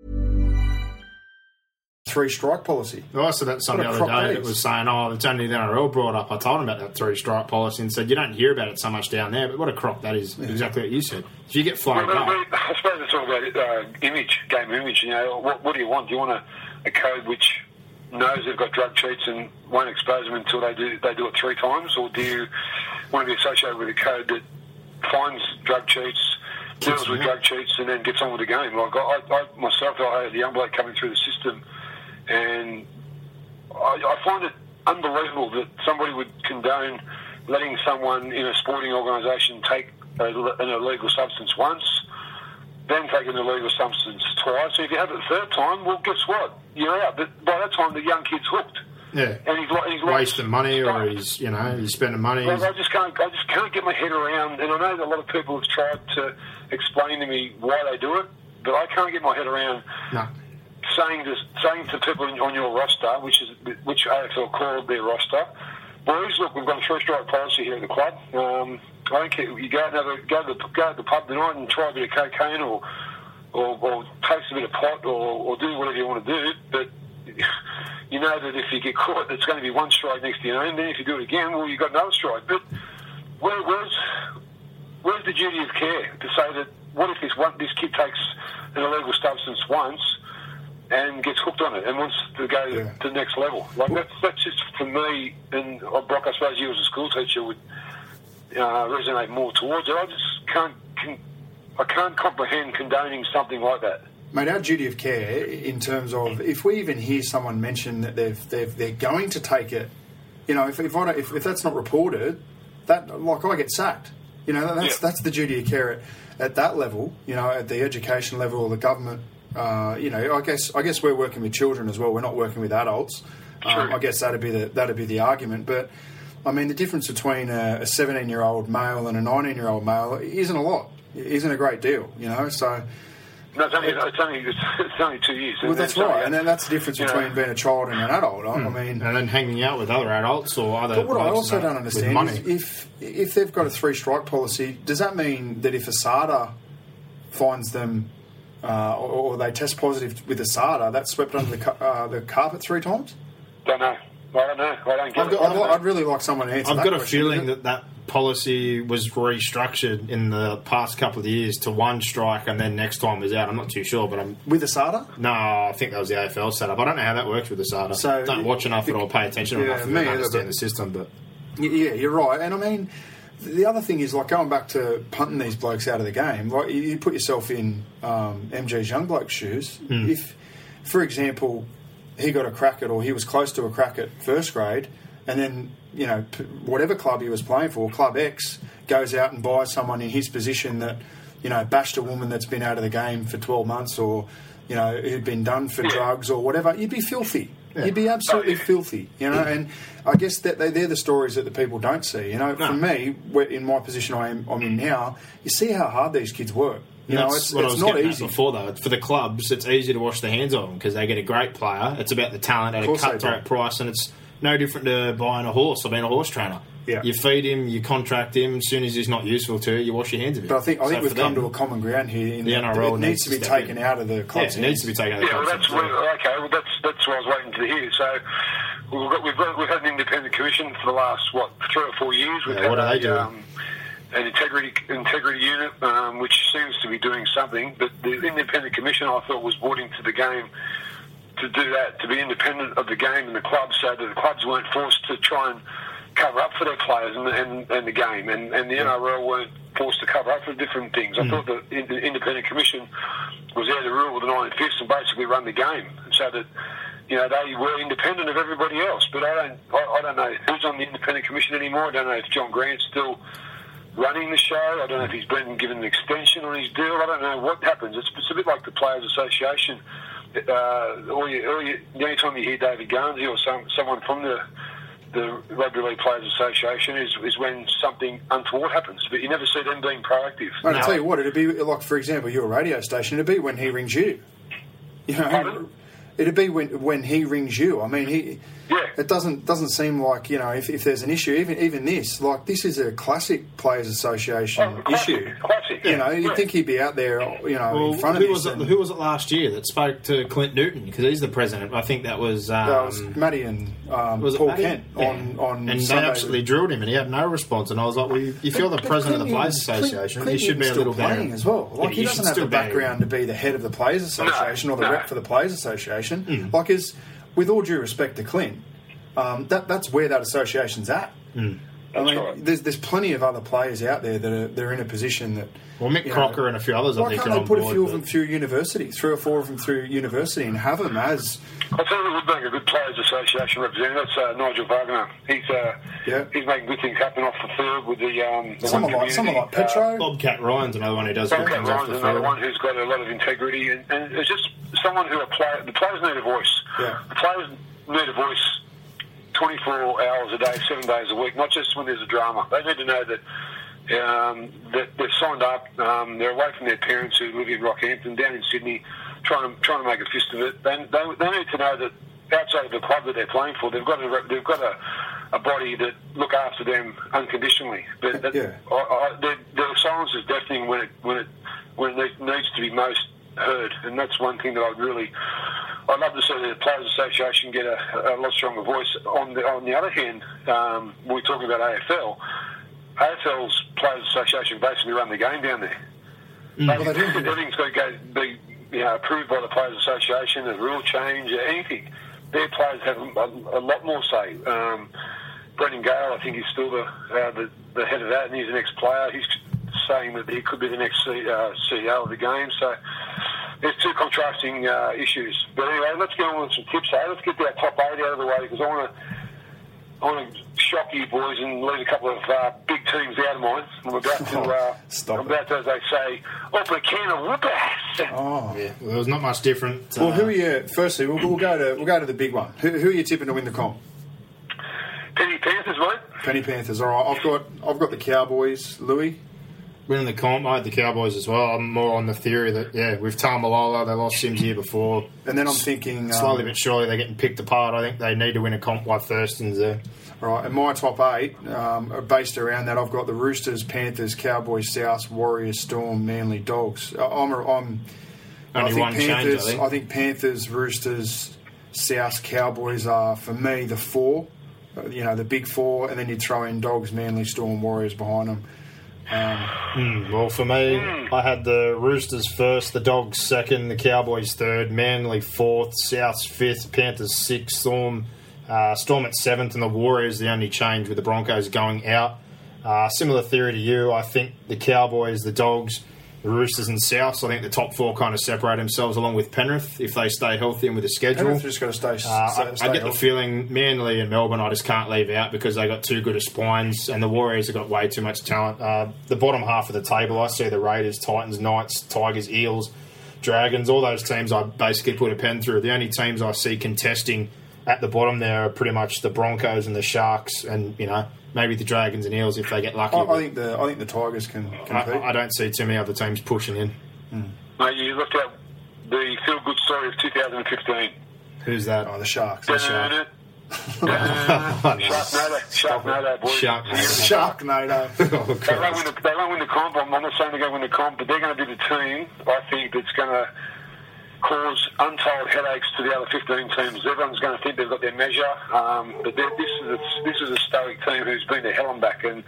three strike policy. Well, I said that something the What a other crop day that that is. was saying, oh, it's only the N R L brought up. I told him about that three strike policy and said, you don't hear about it so much down there, but what a crop that is. Exactly what you said. If you get Well, flagged up, well, I suppose it's all about uh, image, game image. You know, what, what do you want? Do you want a, a code which knows they've got drug cheats and won't expose them until they do they do it three times, or do you want to be associated with a code that finds drug cheats, deals with them drug cheats, and then gets on with the game? Like I, I myself, I had a young bloke coming through the system, and I, I find it unbelievable that somebody would condone letting someone in a sporting organisation take a, an illegal substance once, then take an illegal substance twice. So if you have it the third time, well, guess what? You're out. But by that time, the young kid's hooked. yeah, And he's, like- he's like wasting money or stuck. he's, you know, he's spending money. Well, I just can't. I just can't get my head around. And I know that a lot of people have tried to explain to me why they do it, but I can't get my head around No. saying to saying to people on your roster, which is which A F L called their roster, boys, look, we've got a three strike policy here at the club. Um, I don't care. You go and have a, go to the go to the pub tonight and try a bit of cocaine or or, or taste a bit of pot or, or do whatever you want to do, but you know that if you get caught, it's going to be one strike next to your name. Then if you do it again, well, you've got another strike. But where, where's where's the duty of care to say that what if this one this kid takes an illegal substance once and gets hooked on it and wants to go Yeah. to the next level? Like that's that's just for me. And uh, Brock, I suppose you as a school teacher would uh, resonate more towards it. I just can't can, I can't comprehend condoning something like that. Mate, our duty of care in terms of if we even hear someone mention that they've, they've, they're going to take it, you know, if if, I don't, if if that's not reported, that like I get sacked. You know, that's Yeah. that's the duty of care at, at that level. You know, at the education level or the government. Uh, you know, I guess I guess we're working with children as well. We're not working with adults. Um, True. I guess that'd be the that'd be the argument. But I mean, the difference between a seventeen-year-old male and a nineteen-year-old male isn't a lot. It isn't a great deal, you know, so... No, it's only, it's only, it's only two years. Well, that's right, and then that's the difference between know. being a child and an adult. I, mm. I mean... And then hanging out with other adults or other... But what I also don't understand is if, if they've got a three-strike policy, does that mean that if Asada finds them... Uh, or, or they test positive with Asada, that's swept under the, uh, the carpet three times? Don't know. I don't know. I don't get I've it. Got, I'd, I'd really like someone to answer I've that got a question, feeling that that policy was restructured in the past couple of years to one strike and then next time was out. I'm not too sure, but I'm... With Asada? No, I think that was the A F L setup. I don't know how that works with Asada. So don't watch enough at all, pay attention yeah, enough to me understand either, the system, but... Yeah, you're right. And I mean, the other thing is, like, going back to punting these blokes out of the game, like, you put yourself in um, M G's young bloke's shoes. Mm. If, for example... he got a crack at, or he was close to a crack at first grade, and then, you know, p- whatever club he was playing for, Club X, goes out and buys someone in his position that, you know, bashed a woman that's been out of the game for twelve months, or, you know, who'd been done for drugs or whatever, you'd be filthy. Yeah. You'd be absolutely filthy, you know, and I guess that they, they're the stories that the people don't see. You know, no. For me, in my position I am, I'm in now, you see how hard these kids work. You know, that's it's, what it's I was not getting easy. At before, though. For the clubs, it's easy to wash their hands of them because they get a great player. It's about the talent at a cutthroat price, and it's no different to buying a horse or being a horse trainer. Yeah. You feed him, you contract him. As soon as he's not useful to you, you wash your hands of him. But I think I so think we've come them, to a common ground here. In the N R L it needs to be taken in. out of the clubs. Yeah, it needs to be taken out of the yeah, clubs. Well, that's well, okay. Well, that's that's what I was waiting to hear. So we've got we've got we've had an independent commission for the last what three or four years. We've yeah, had what are they doing? Um, an integrity integrity unit, um, which seems to be doing something. But the independent commission, I thought, was brought into the game to do that, to be independent of the game and the clubs, so that the clubs weren't forced to try and cover up for their players and, and, and the game, and, and the yeah. N R L weren't forced to cover up for different things. I mm. thought the, the independent commission was there to rule with an iron fist and basically run the game, so that, you know, they were independent of everybody else. But I don't, I, I don't know who's on the independent commission anymore. I don't know if John Grant's still running the show. I don't know if he's been given an extension on his deal. I don't know what happens. It's, it's a bit like the Players Association. Uh, or you, or you, the only time you hear David Garnsey or some, someone from the the Rugby League Players Association is, is when something untoward happens, but you never see them being proactive. I'll no. tell you what, it'd be like, for example, your radio station, it'd be when he rings you. You know, Pardon? It'd be when when he rings you. I mean, he. Yeah. It doesn't doesn't seem like, you know, if, if there's an issue, even even this, like, this is a classic Players Association oh, classic, issue. Classic. You know, yeah. you'd think he'd be out there, you know, well, in front who of was us. It, who was it last year that spoke to Clint Newton? Because he's the president. I think that was... Um, that was Matty and um, was Paul Matty? Kent yeah. on, on And Sunday. they absolutely drilled him and he had no response. And I was like, well, if you're the president of the Players Association, Clint, you should be a little playing better. as well. Like, yeah, he doesn't have the background to be the head of the Players Association no, or the no. rep for the Players Association. Mm. Like, as with all due respect to Clint, um, that that's where that association's at. Mm. I mean, right. there's there's plenty of other players out there that are they're in a position that. Well, Mick you Crocker know, and a few others, I why think, can't are they on put board, a few but... of them through university, three or four of them through university, and have them as? I think it would make a good Players Association representative. That's uh, Nigel Wagner. He's uh, yeah. he's making good things happen off the field with the, um, the someone like someone like Petro. Uh, Bobcat Ryan's another one who does good Bobcat things off Ryan's the another field. one who's got a lot of integrity, and, and it's just someone who are play, the players need a voice. Yeah. The players need a voice twenty-four hours a day, seven days a week, not just when there's a drama. They need to know that um, that they're signed up, um, they're away from their parents who live in Rockhampton, down in Sydney, trying to trying to make a fist of it. They, they, they need to know that outside of the club that they're playing for, they've got a, they've got a, a body that look after them unconditionally. But that, yeah. I, I, their, their silence is deafening when it when it when it needs to be most heard, and that's one thing that I'd really. I'd love to see the Players Association get a, a lot stronger voice. On the on the other hand, um, we're talking about A F L. A F L's Players Association basically run the game down there. Mm. Well, they Everything's got to go be you know, approved by the Players Association, a rule change, anything. Their players have a, a lot more say. Um, Brendan Gale, I think, he's still the, uh, the the head of that, and he's an ex-player. He's saying that he could be the next C, uh, C E O of the game. So there's two contrasting uh, issues. But anyway, let's get on with some tips. Hey? Let's get that top eight out of the way, because I want to I want to shock you boys and leave a couple of uh, big teams out of mine. I'm about to, uh, Stop I'm about to, as they say, open a can of whoop ass. Oh, yeah. Well, there was not much different. Well, uh, who are you? Firstly, we'll, we'll go to we'll go to the big one. Who, who are you tipping to win the comp? Penny Panthers, mate. Penny Panthers. All right, I've got I've got the Cowboys. Louis. Winning the comp, I had the Cowboys as well. I'm more on the theory that, yeah, with Tamalolo, they lost Sims year before. And then I'm thinking... Slowly um, but surely they're getting picked apart. I think they need to win a comp while Thurston's there. All right, and my top eight um, are based around that. I've got the Roosters, Panthers, Cowboys, South, Warriors, Storm, Manly, Dogs. I'm... I'm I Only think one change, Panthers, I think. I think Panthers, Roosters, South, Cowboys are, for me, the four. You know, the big four, and then you throw in Dogs, Manly, Storm, Warriors behind them. Um, Mm, well, for me, I had the Roosters first, the Dogs second, the Cowboys third, Manly fourth, Souths fifth, Panthers sixth, Storm uh, Storm at seventh, and the Warriors the only change with the Broncos going out. Uh, similar theory to you, I think the Cowboys, the Dogs, the Roosters and Souths, I think the top four kind of separate themselves along with Penrith if they stay healthy and with the schedule. Penrith just got to stay. Uh, stay, I, stay I get healthy. the feeling Manly and Melbourne I just can't leave out because they got too good of spines, and the Warriors have got way too much talent. Uh, the bottom half of the table, I see the Raiders, Titans, Knights, Tigers, Eels, Dragons, all those teams I basically put a pen through. The only teams I see contesting at the bottom there are pretty much the Broncos and the Sharks, and you know maybe the Dragons and Eels if they get lucky. I, I think the I think the Tigers can compete. I, I don't see too many other teams pushing in. Mate, you looked at the feel-good story of two thousand fifteen. Who's that? Oh, the Sharks. The Sharks. Sharknado, Sharknado, boys. Sharknado. Sharknado. Oh, They won't, Christ. win the, they won't win the comp. I'm not saying they're going to win the comp, but they're going to be the team, I think, that's going to cause untold headaches to the other fifteen teams. Everyone's going to think they've got their measure, um, but they're- this is a, this is a stoic team who's been to hell and back, and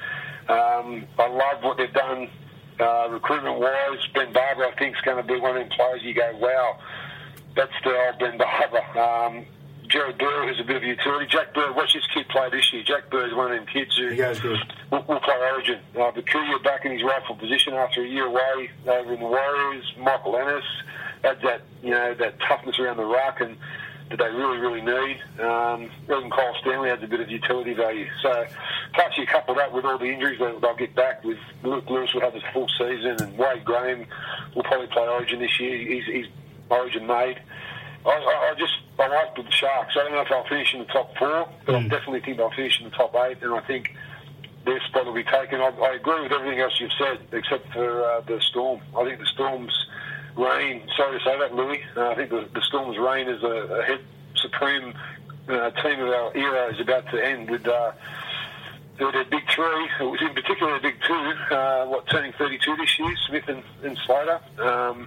um, I love what they've done uh, recruitment-wise. Ben Barber, I think, is going to be one of them players you go, wow, that's the old Ben Barber. Um, Jared Burr, who's a bit of a utility. Jack Burr, watch this kid play this year. Jack Burr is one of them kids who He goes good. will, will play Origin. Uh, Bakuya back in his rightful position after a year away over in the Warriors. Michael Ennis adds that, you know, that toughness around the ruck and that they really, really need. Um, even Cole Stanley adds a bit of utility value. So, plus you couple that with all the injuries that they'll get back with Luke Lewis will have his full season, and Wade Graham will probably play Origin this year. He's, he's Origin made. I, I, I just I like the Sharks. I don't know if they'll finish in the top four, but I definitely think they'll finish in the top eight, and I think their spot will be taken. I, I agree with everything else you've said, except for uh, the Storm. I think the Storm's reign, sorry to say that, Louis, uh, I think the, the Storm's reign as a, a head supreme uh, team of our era is about to end with uh, their, their big three, it was in particular the big two, uh, what, turning thirty-two this year, Smith and, and Slater. Um,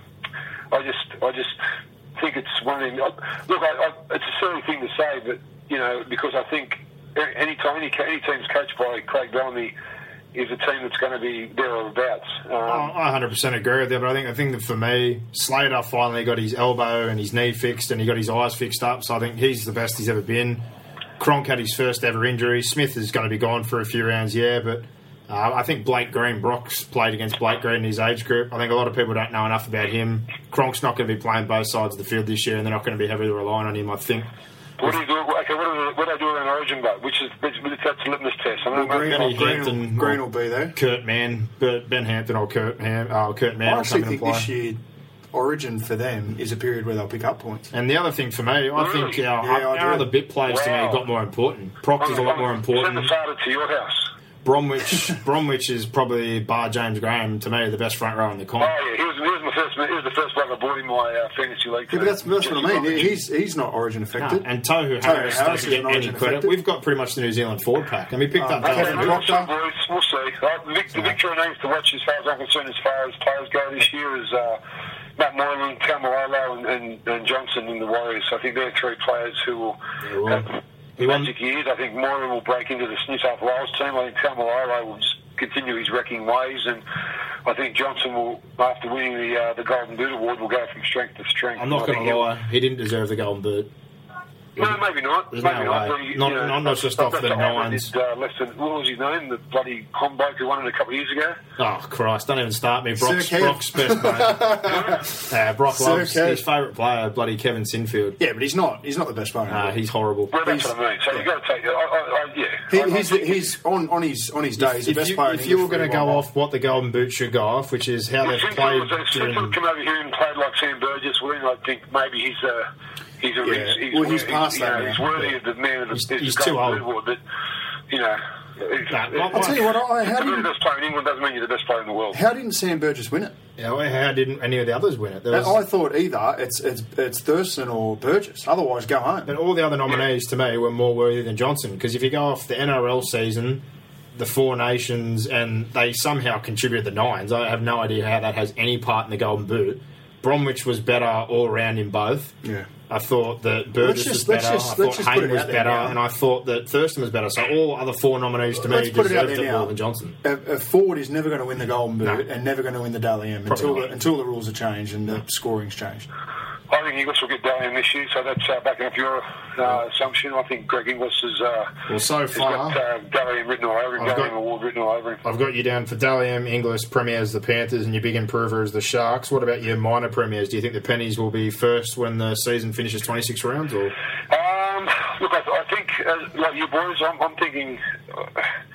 I just, I just think it's one of them. Look, I, I, it's a silly thing to say, but you know, because I think any time any, any team's coached by Craig Bellamy is a team that's going to be there or abouts. Um, Oh, I one hundred percent agree with that, but I think I think that for me, Slater finally got his elbow and his knee fixed, and he got his eyes fixed up. So I think he's the best he's ever been. Cronk had his first ever injury. Smith is going to be gone for a few rounds, yeah, but uh, I think Blake Green, Brock's played against Blake Green in his age group. I think a lot of people don't know enough about him. Cronk's not going to be playing both sides of the field this year, and they're not going to be heavily relying on him, I think. What do you do? Okay, what do they, what do, they do around Origin, but which is which, that's a litmus test. I Well, don't Green, know. Benny Green, Hampton will, Green will be there. Kurt Mann, Ben Hampton or Kurt, Ham, uh, Kurt Mann I will actually come in and think play. this year, Origin for them is a period where they'll pick up points. And the other thing for me, I think Really? our, Yeah, I our do. other bit players to me Wow. got more important. Proctor's a lot more Send the important. father to your house. Bromwich, Bromwich is probably, bar James Graham, to me, the best front row in the comp. Oh yeah, he was, he was my first. He was the first bloke I bought in my uh, fantasy league. Yeah, but that's, that's what I mean. Jesse He's he's not Origin No, affected. and Tohu Tohu Harris Harris doesn't get isn't any origin credit. affected. We've got pretty much the New Zealand forward pack, and we picked Oh, up okay, Tohu. Okay, we'll see, Proctor. boys. We'll see. Uh, the, Vic, the Victory names to watch as far as I'm concerned, as far as players go this year, is uh, Matt Moylan, Tamalolo, and, and, and Johnson in the Warriors. I think they're three players who will Yeah, well, have he won- magic years. I think Moylan will break into the New South Wales team. I think Tamalolo will just continue his wrecking ways, and I think Johnson will, after winning the uh, the Golden Boot award, will go from strength to strength. I'm not I going think to he'll- lie, he didn't deserve the golden boot. No, maybe not. There's maybe no not. way. But, you Not- know, not- not just I- off I- the I nines. did, uh, less than, what was his name? The bloody con bloke who won it a couple of years ago. Oh, Christ, don't even start me. Brock's, Sir Kev. Brock's best mate. uh, Brock Sir loves Kev. his favourite player, bloody Kevin Sinfield. Yeah, but he's not. He's not the best player. Uh, he's horrible. Well, that's He's- what I mean. So yeah. you've got to take it. I, I, I, yeah. He, I- I he's think he's on, on his on his day. He's the If best you, player. in if you were English going to go football. off what the golden boot should go off, which is how they've If Sinfield played was- if during... Sinfield come over here and played like Sam Burgess, well, then I think maybe he's a... He's a Yeah. he's, Well, he's he's, past you that know, now. He's worthy Yeah. of the man of the He's- the he's Golden too old. Boot award, but, you know... If, Nah, if, I'll tell you what, I, if how, you're the didn't, best player in England doesn't mean you're the best player in the world. how didn't Sam Burgess win it? Yeah, well, how didn't any of the others win it? There was, I thought either it's it's it's Thurston or Burgess. Otherwise, go home. but all the other nominees to me were more worthy than Johnson, because if you go off the N R L season, the Four Nations, and they somehow contributed the nines. I have no idea how that has any part in the Golden Boot. Bromwich was better all around in both. Yeah. I thought that Burgess just- was let's better. just- I let's thought just put Hayne it was out there better, now. and I thought that Thurston was better. So all other four nominees to me Let's put it out deserved there it now. more than Johnson. A, a forward is never going to win the Golden Boot No. and never going to win the Dally M Probably until not. the, until the rules are changed and the scoring's changed. I think Inglis will get Dalian this year, so that's uh, backing up your uh, assumption. I think Greg Inglis is. Uh, Well, so has far, got uh, Dalian written all over him, I've Dalian got- Award written all over him. I've got you down for Dally M, Inglis, Premiers, the Panthers, and your big improver is the Sharks. What about your minor Premiers? Do you think the Pennies will be first when the season finishes twenty-six rounds? Or Um, look, I, I think, uh, like you boys, I'm, I'm thinking. Uh,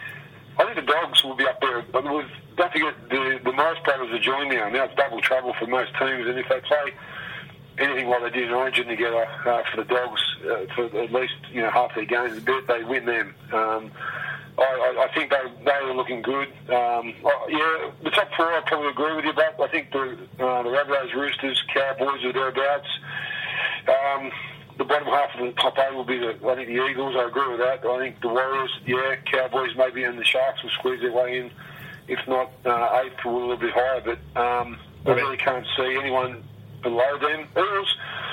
I think the Dogs will be up there, but with, don't forget the the Morris brothers are joined now. Now it's double trouble for most teams, and if they play anything like they did in Origin together uh, for the Dogs uh, for at least you know half their games, they, they win them. Um, I, I, I think they they are looking good. Um, oh, yeah, the top four I probably agree with you about. I think the uh, the Rabbitohs, Roosters, Cowboys are thereabouts. Um, the bottom half of the top eight will be the I think the Eagles. I agree with that. I think the Warriors, yeah, Cowboys maybe, and the Sharks will squeeze their way in. If not uh, eighth or a little bit higher, but um, I really can't see anyone below them. Eagles.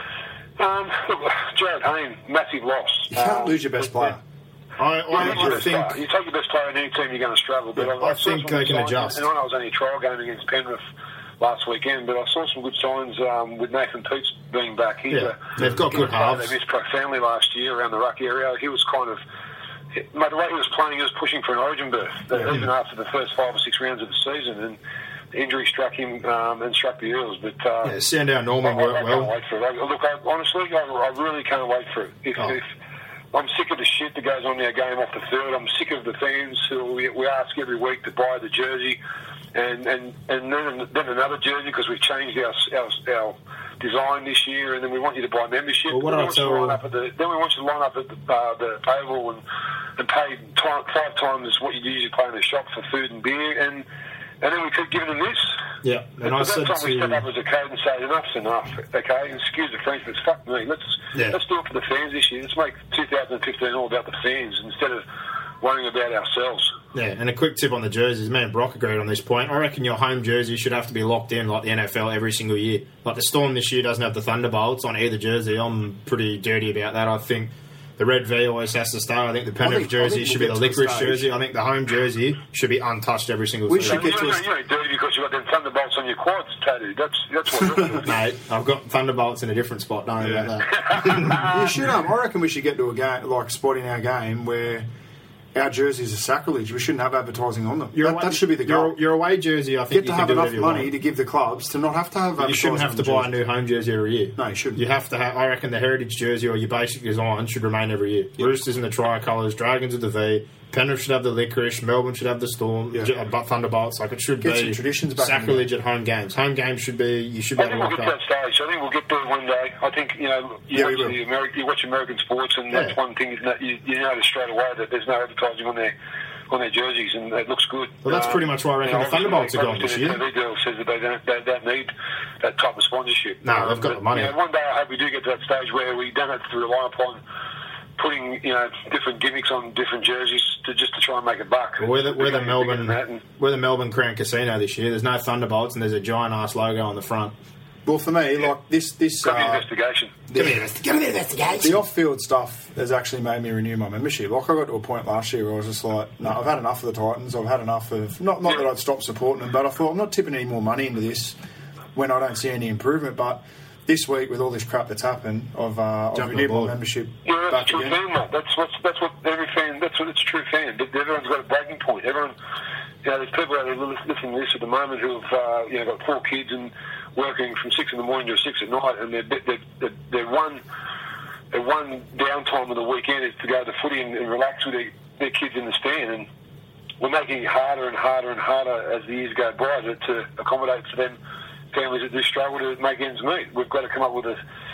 Um, look, Jared Hayne, massive loss. You can't Um, lose your best player. I, Yeah, I, that's your I best player. think You take your best player in any team, you're going to struggle. But Yeah, I, I saw think some they good can signs, adjust. And I know it was only a trial game against Penrith last weekend, but I saw some good signs um, with Nathan Peets being back. He's Yeah, a, they've got he's good a player halves. They missed profoundly last year around the ruck area. He was kind of, mate, the way he was playing, he was pushing for an Origin berth, even after the first five or six rounds of the season. And the injury struck him um, and struck the Eels. But uh, yeah, Sandown Norman I, I, worked I can't well. wait for it. I, look, I, honestly, I, I really can't wait for it. If, Oh. if I'm sick of the shit that goes on in our game off the field. I'm sick of the fans who we, we ask every week to buy the jersey, and and, and then then another jersey because we've changed our, our our design this year, and then we want you to buy membership. Well, what then, we I'll want you to tell- line up at the, then we want you to line up at the, uh, the Oval and and pay time, five times what you usually pay in the shop for food and beer, and and then we keep giving them this. Yeah, and I But said that's time we step up to as a code and say enough's enough. Okay, excuse the French, but fuck me. Let's Yeah. let's do it for the fans this year. Let's make two thousand fifteen all about the fans instead of worrying about ourselves. yeah, and a quick tip on the jerseys. Me and Brock agreed on this point. I reckon your home jersey should have to be locked in like the N F L every single year. Like the Storm this year doesn't have the Thunderbolts on either jersey. I'm pretty dirty about that. I think the Red V always has to stay. I think the Penrith think- I jersey think should we'll be the get to the Licorice stage. jersey. I think the home jersey should be untouched every single We season. should get you to know, a- you ain't dirty because you've got them Thunderbolts on your quads tattooed. That's that's what you're doing. Mate, I've got Thunderbolts in a different spot. Don't worry about that. You should. Um, I reckon we should get to a game like spot in our game where our jerseys are sacrilege. We shouldn't have advertising on them. Your That, away- that should be the your, goal. your away jersey, I think Get you to can have do enough whatever you money want. to give the clubs to not have to have. But you shouldn't have to advertising buy on a the new home jersey every year. No, you shouldn't. You have to have. I reckon the heritage jersey or your basic design should remain every year. Roosters in the tricolours, Dragons with the V. Penrith should have the Licorice. Melbourne should have the Storm. Yeah. J- uh, Thunderbolts. Like it should Get be some traditions back in sacrilege at home games. Home games should be. You should be I able think to we'll lock get to up. that stage. I think we'll get there one day. I think you know you, Yeah, we watch, will. the Ameri- you watch American sports, and Yeah. that's one thing. Isn't it? You, you notice straight away that there's no advertising on their on their jerseys, and it looks good. Well, that's pretty much why I reckon the obviously- Thunderbolts are gone this obviously year. The T V deal says that they don't, they don't need that type of sponsorship. No, they've got but, the money. You know, one day I hope we do get to that stage where we don't have to rely upon putting you know different gimmicks on different jerseys to just to try and make a buck. Well, we're the, we're the Becoming bigger Melbourne. than that, and- We're the Melbourne Crown Casino this year. There's no Thunderbolts and there's a giant ass logo on the front. Well, for me, like this, this Got the uh, investigation. Give me this. Give me the investigation. the off-field stuff has actually made me renew my membership. Like I got to a point last year where I was just like, no, I've had enough of the Titans. I've had enough of not not that I'd stop supporting them, but I thought I'm not tipping any more money into this when I don't see any improvement. But this week, with all this crap that's happened, I've, uh, I've Jumping renewed my aboard. membership Yeah, that's back a true again. fan, mate. That's what that's what every fan. That's what it's a true fan. Everyone's got a breaking point. Everyone, you know, there's people out there listening to this at the moment who've uh, you know got four kids and working from six in the morning to six at night, and their their their, their one their one downtime of the weekend is to go to the footy and, and relax with their, their kids in the stand. And we're making it harder and harder and harder as the years go by to, to accommodate for them families that do struggle to make ends meet. We've got to come up with a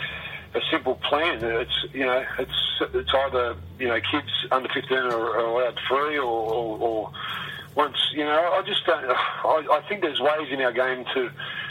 a simple plan. It's you know it's it's either you know kids under fifteen are, are allowed free or, or, or once you know I just don't. I, I think there's ways in our game to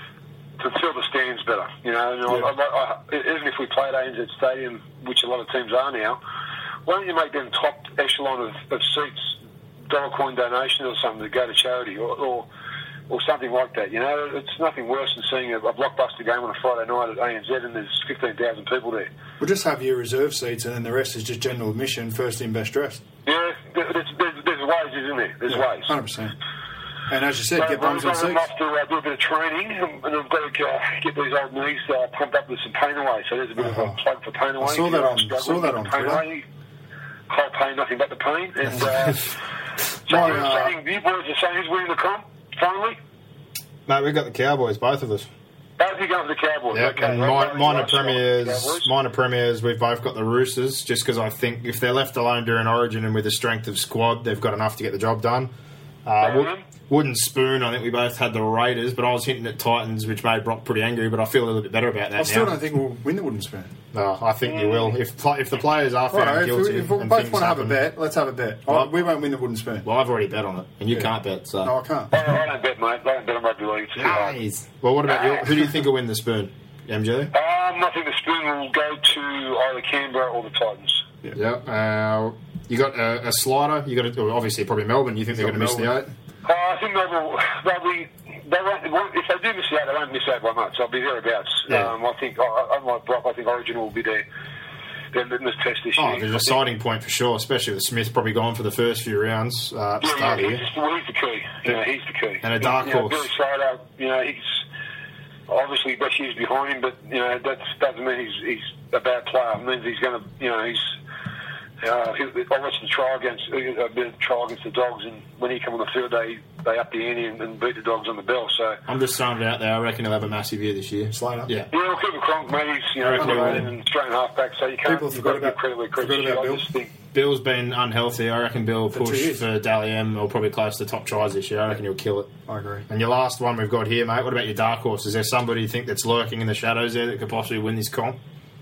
to fill the stands better. You know, and Yeah. I, I, I, even if we play at A N Z Stadium, which a lot of teams are now, why don't you make them top echelon of, of seats dollar coin donation or something to go to charity or. or or something like that, you know. It's nothing worse than seeing a, a blockbuster game on a Friday night at A N Z and there's fifteen thousand people there. We'll just have your reserve seats and then the rest is just general admission, first in, best dressed. Yeah, there's, there's, there's ways, isn't there? There's Yeah, ways. one hundred percent. And as you said, So get bums I'm on seats. off to uh, do a bit of training and, and I've got to uh, get these old knees uh, pumped up with some pain away. So there's a bit Oh. of a plug for pain away. I saw If that you're on- struggling saw that with on pain Twitter. away, whole pain, nothing but the pain. And uh, so My, you're uh, saying, you boys are saying who's winning the comp, finally? Mate, we've got the Cowboys, both of us. Both of you going for the Cowboys. Yeah, Okay. and Well, mine, well, minor well, premiers, Cowboys. minor premiers. We've both got the Roosters, just because I think if they're left alone during Origin and with the strength of squad, they've got enough to get the job done. Uh, Wood, Mhm. Wooden Spoon, I think we both had the Raiders, but I was hinting at Titans, which made Brock pretty angry. But I feel a little bit better about that I still now. don't think we'll win the wooden spoon. No, I think you will. If pl- if the players are found Right, if guilty, we, if we and both things want to have a happen- bet, let's have a bet. Oh, Well- we won't win the wooden spoon. Well, I've already bet on it, and you Yeah. can't bet. So. No, I can't. I, I don't bet, mate. I don't bet on rugby league. It's too hard. Nice. Well, what about you? Who do you think will win the spoon? M J? Um, I think the spoon will go to either Canberra or the Titans. Yeah. Uh, you got a, a slider. You got a, well, obviously probably Melbourne. You think they're Got going to miss the eight? Melbourne. Uh, I think they will. They'll be. They won't, they won't, if they do miss out, they won't miss out by much. They'll be thereabouts. Yeah. Um, I think. I, unlike Brock, I think Origin will be their their litmus test this Oh, year. there's I a think- siding point for sure, especially with Smith probably gone for the first few rounds uh, at the Yeah, start yeah, of the he's, year. just, well, he's the key. You know, he's the key. And a dark you know, horse. Billy Slater, you know, he's obviously best years behind him, but you know that doesn't mean he's he's a bad player. It means he's going to, you know, he's. Uh, he, I watched the trial against a bit of trial against the Dogs, and when he came on the field, they they upped the ante and, and beat the Dogs on the bell. So I'm just throwing it out there. I reckon he'll have a massive year this year. Slater. Yeah. yeah, we'll keep it Cronk, mate. He's you know reckon he will. and Australian halfback, so you can't. People you've forgot got to give about- credit where credit's forgot about due. I Bill. just think Bill's been unhealthy. I reckon Bill will For two push years. for Dally M or probably close to top tries this year. I reckon he'll kill it. I agree. And your last one we've got here, mate. What about your dark horse? Is there somebody you think that's lurking in the shadows there that could possibly win this comp?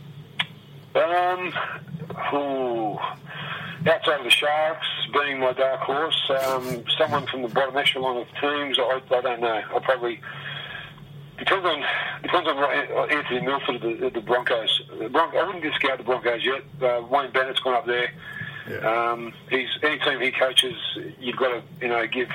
Um, ooh, outside of the Sharks being my dark horse, um, someone from the bottom echelon of teams, I, I don't know. I probably depends on depends on what Anthony Milford of the, of the Broncos. The Bron- I wouldn't discount the Broncos yet. Uh, Wayne Bennett's gone up there. Yeah. Um, he's any team he coaches, you've got to you know give.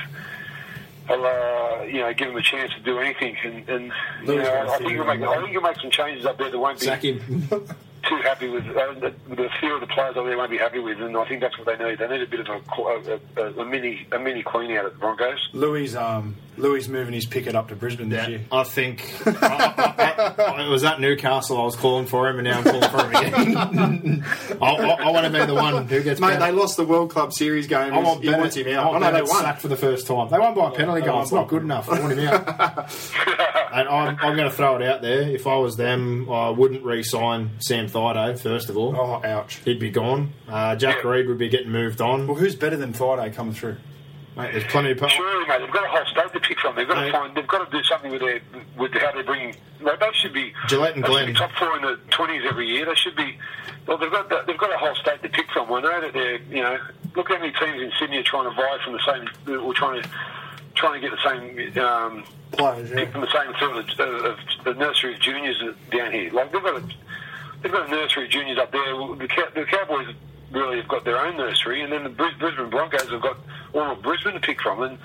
Uh, you know, give him a chance to do anything, and, and you Lewis know, got a I think few he'll make. of them. I think he'll make some changes up there that won't be Sack him. too happy with uh, the, the few of the players that they won't be happy with, and I think that's what they need. They need a bit of a, a, a, a mini a mini clean out at the Broncos. Louis, um, Louis moving his picket up to Brisbane this Yeah, year. I think I, I, I, it was at Newcastle. I was calling for him, and now I'm calling for him again. I, I, I want to be the one who gets. Mate, better. they lost the World Club Series game. I want he Bennett, wants him I out. want I know they Bennett won. sacked for the first time. They won by a penalty they goal. won It's by- not good enough. I want him out. And I'm, I'm going to throw it out there. If I was them, I wouldn't re-sign Sam Thaiday, first of all. Oh, ouch. He'd be gone. Uh, Jack Yeah. Reed would be getting moved on. Well, who's better than Friday coming through? Mate, there's plenty of... Surely, mate, they've got a whole state to pick from. They've got Mate. to find. They've got to do something with their with how they're bringing. Like, they should be. Gillette and they Glenn. should be top four in the twenties every year. They should be. Well, they've got they've got a whole state to pick from. I know that they're. You know, look how many teams in Sydney are trying to vie from the same. Or trying to trying to get the same. Um, Players, yeah. pick from the same field of, of, of the nursery of juniors down here. Like they've got a, they've got a nursery of juniors up there. Well, The, Cow- the Cowboys really have got their own nursery, and then the Bris- Brisbane Broncos have got all of Brisbane to pick from. And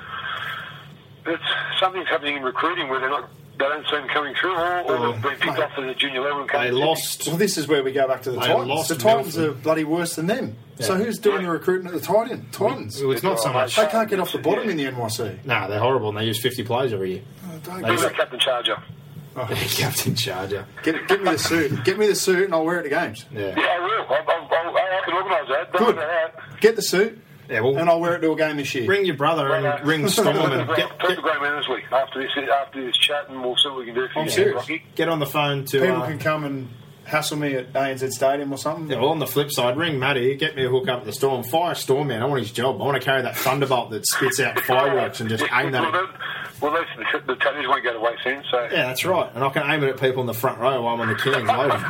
it's something's happening in recruiting where they're not. They don't see them coming through, or, or Oh, they've been picked mate. off at the junior level and They coming. lost... Well, this is where we go back to the They Titans. lost The Titans Milford. are bloody worse than them. So Yeah. who's doing Yeah. the recruiting at the Titan? Titans. Well, it's not so much... They can't get off the bottom in the N Y C. Nah, they're horrible, and they use fifty players every year. Oh, don't They Who's get, that Captain Charger? Captain Charger. get, get me the suit. Get me the suit and I'll wear it to games. Yeah. Yeah, I will. I, I, I, I can organise that. Don't Good. worry about that. Get the suit Yeah, well, and I'll wear it to a game this year. ring your brother and Well, uh, ring Storm and Well, get, talk to get, Graham Annesley after this after this chat, and we'll see what we can do for I'm you, serious. Rocky. get on the phone to... People uh, can come and hassle me at A N Z Stadium or something. Yeah, well, on the flip side, ring Matty, get me a hook up at the Storm. Fire Storm, man. I want his job. I want to carry that thunderbolt that spits out fireworks and just aim Well, that. that, Well, at least the, the Tonnies won't go to waste then, so... Yeah, that's right. And I can aim it at people in the front row while I'm on the Kings.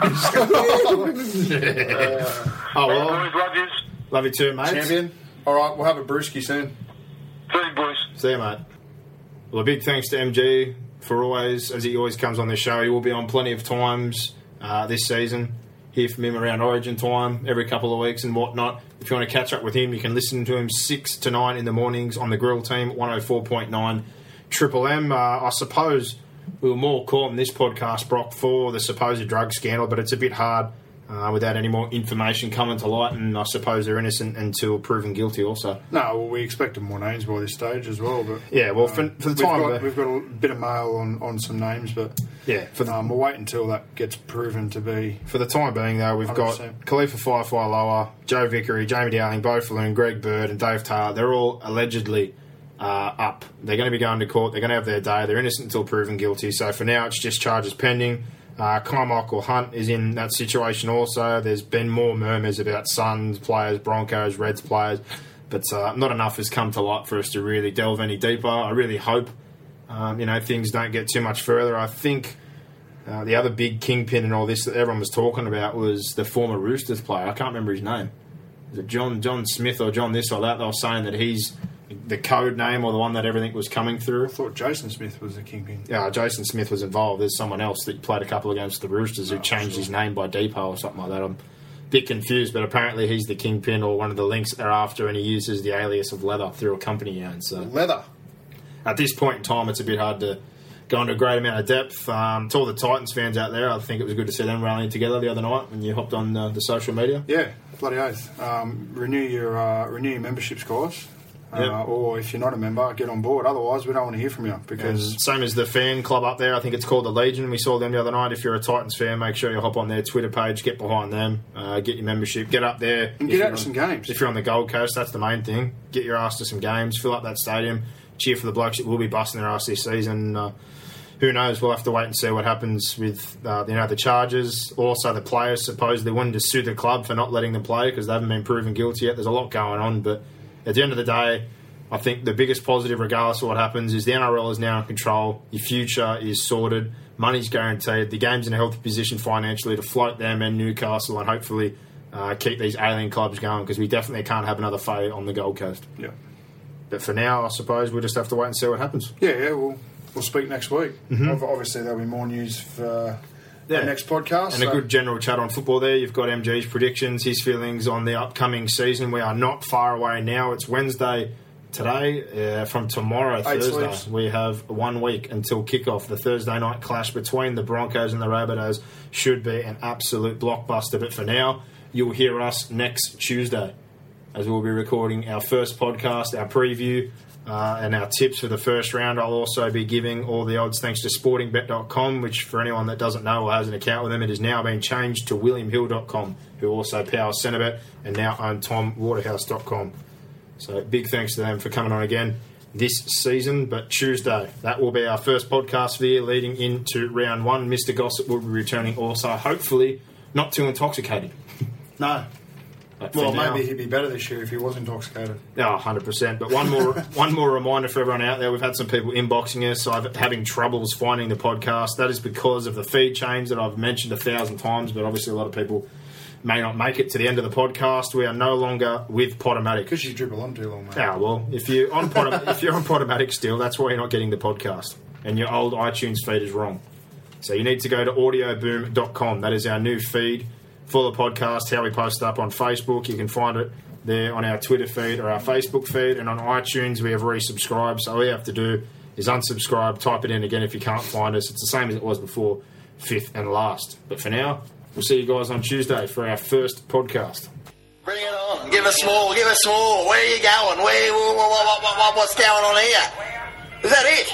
uh, oh, well. Boys, love yous. Love you too, mate. Champion. All right, we'll have a brewski soon. See you, boys. See you, mate. Well, a big thanks to M G for always, as he always comes on this show. He will be on plenty of times uh, this season. Hear from him around Origin time, every couple of weeks and whatnot. If you want to catch up with him, you can listen to him six to nine in the mornings on the Grill Team, one oh four point nine Triple M. Uh, I suppose we were more caught in this podcast, Brock, for the supposed drug scandal, but it's a bit hard uh, without any more information coming to light, and I suppose they're innocent until proven guilty also. No, well, we expected more names by this stage as well. But yeah, well, uh, for, for the time... We've got, the, we've got a bit of mail on, on some names, but yeah, for the, um, we'll wait until that gets proven to be... For the time being, though, we've one hundred percent got Khalifa Firefly-Lower, Joe Vickery, Jamie Dowling, Beau Falloon, Greg Bird and Dave Taylor. They're all allegedly... Uh, up. They're going to be going to court. They're going to have their day. They're innocent until proven guilty. So for now, it's just charges pending. Uh, Carmichael Hunt is in that situation also. There's been more murmurs about Suns players, Broncos, Reds players, but uh, not enough has come to light for us to really delve any deeper. I really hope um, you know things don't get too much further. I think uh, the other big kingpin in all this that everyone was talking about was the former Roosters player. I can't remember his name. Is it John John Smith or John this or that? They were saying that he's the code name or the one that everything was coming through. I thought Jason Smith was the kingpin. Yeah, Jason Smith was involved. There's someone else that played a couple of games for the Roosters who oh, changed sure. his name by Depot or something like that. I'm a bit confused, but apparently he's the kingpin or one of the links that they're after, and he uses the alias of Leather through a company he owns. So Leather. At this point in time, it's a bit hard to go into a great amount of depth. Um, to all the Titans fans out there, I think it was good to see them rallying together the other night when you hopped on uh, the social media. Yeah, bloody oath. Um, renew your uh, renew your membership scores. Uh, yep. Or if you're not a member, get on board. Otherwise, we don't want to hear from you. Because and same as the fan club up there, I think it's called the Legion. We saw them the other night. If you're a Titans fan, make sure you hop on their Twitter page, get behind them, uh, get your membership, get up there. And get out to some games. If you're on the Gold Coast, that's the main thing. Get your ass to some games, fill up that stadium, cheer for the blokes that will be busting their ass this season. Uh, who knows? We'll have to wait and see what happens with uh, you know the charges. Also, the players supposedly wanted to sue the club for not letting them play because they haven't been proven guilty yet. There's a lot going on, but at the end of the day, I think the biggest positive, regardless of what happens, is the N R L is now in control. Your future is sorted. Money's guaranteed. The game's in a healthy position financially to float them and Newcastle and hopefully uh, keep these alien clubs going because we definitely can't have another fate on the Gold Coast. Yeah. But for now, I suppose we'll just have to wait and see what happens. Yeah, yeah, we'll, we'll speak next week. Mm-hmm. Obviously, there'll be more news for yeah. the next podcast. And so. A good general chat on football there. You've got M G's predictions, his feelings on the upcoming season. We are not far away now. It's Wednesday. Today, uh, from tomorrow, Eight Thursday, sleeps. we have one week until kickoff. The Thursday night clash between the Broncos and the Rabbitohs should be an absolute blockbuster. But for now, you'll hear us next Tuesday as we'll be recording our first podcast, our preview, uh, and our tips for the first round. I'll also be giving all the odds thanks to sporting bet dot com, which for anyone that doesn't know or has an account with them, it has now been changed to william hill dot com, who also powers Centrebet and now own tom waterhouse dot com. So big thanks to them for coming on again this season. But Tuesday, that will be our first podcast for the year leading into round one. Mister Gossip will be returning also, hopefully not too intoxicated. No. But well, now, maybe he'd be better this year if he was intoxicated. Yeah, one hundred percent. But one more one more reminder for everyone out there. We've had some people inboxing us I've having troubles finding the podcast. That is because of the feed change that I've mentioned a thousand times, but obviously a lot of people may not make it to the end of the podcast. We are no longer with Podomatic. Because you dribble on too long, mate. Yeah, well, if you're on Podom- if you're on Podomatic still, that's why you're not getting the podcast. And your old iTunes feed is wrong. So you need to go to audio boom dot com. That is our new feed for the podcast, how we post up on Facebook. You can find it there on our Twitter feed or our Facebook feed. And on iTunes, we have resubscribed. So all you have to do is unsubscribe, type it in again if you can't find us. It's the same as it was before, fifth and last. But for now, we'll see you guys on Tuesday for our first podcast. Bring it on. Give us more. Give us more. Where are you going? Where? What, what, what, what, what's going on here? Is that it?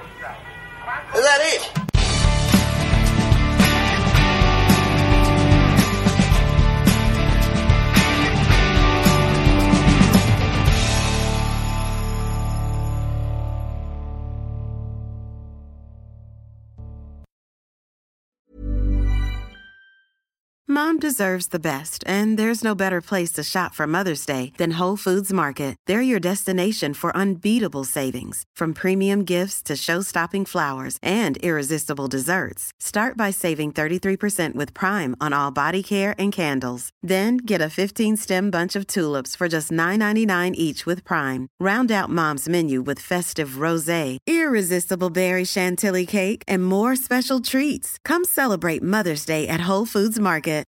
Is that it? Mom deserves the best, and there's no better place to shop for Mother's Day than Whole Foods Market. They're your destination for unbeatable savings, from premium gifts to show-stopping flowers and irresistible desserts. Start by saving thirty-three percent with Prime on all body care and candles. Then get a fifteen-stem bunch of tulips for just nine ninety-nine each with Prime. Round out Mom's menu with festive rosé, irresistible berry chantilly cake, and more special treats. Come celebrate Mother's Day at Whole Foods Market.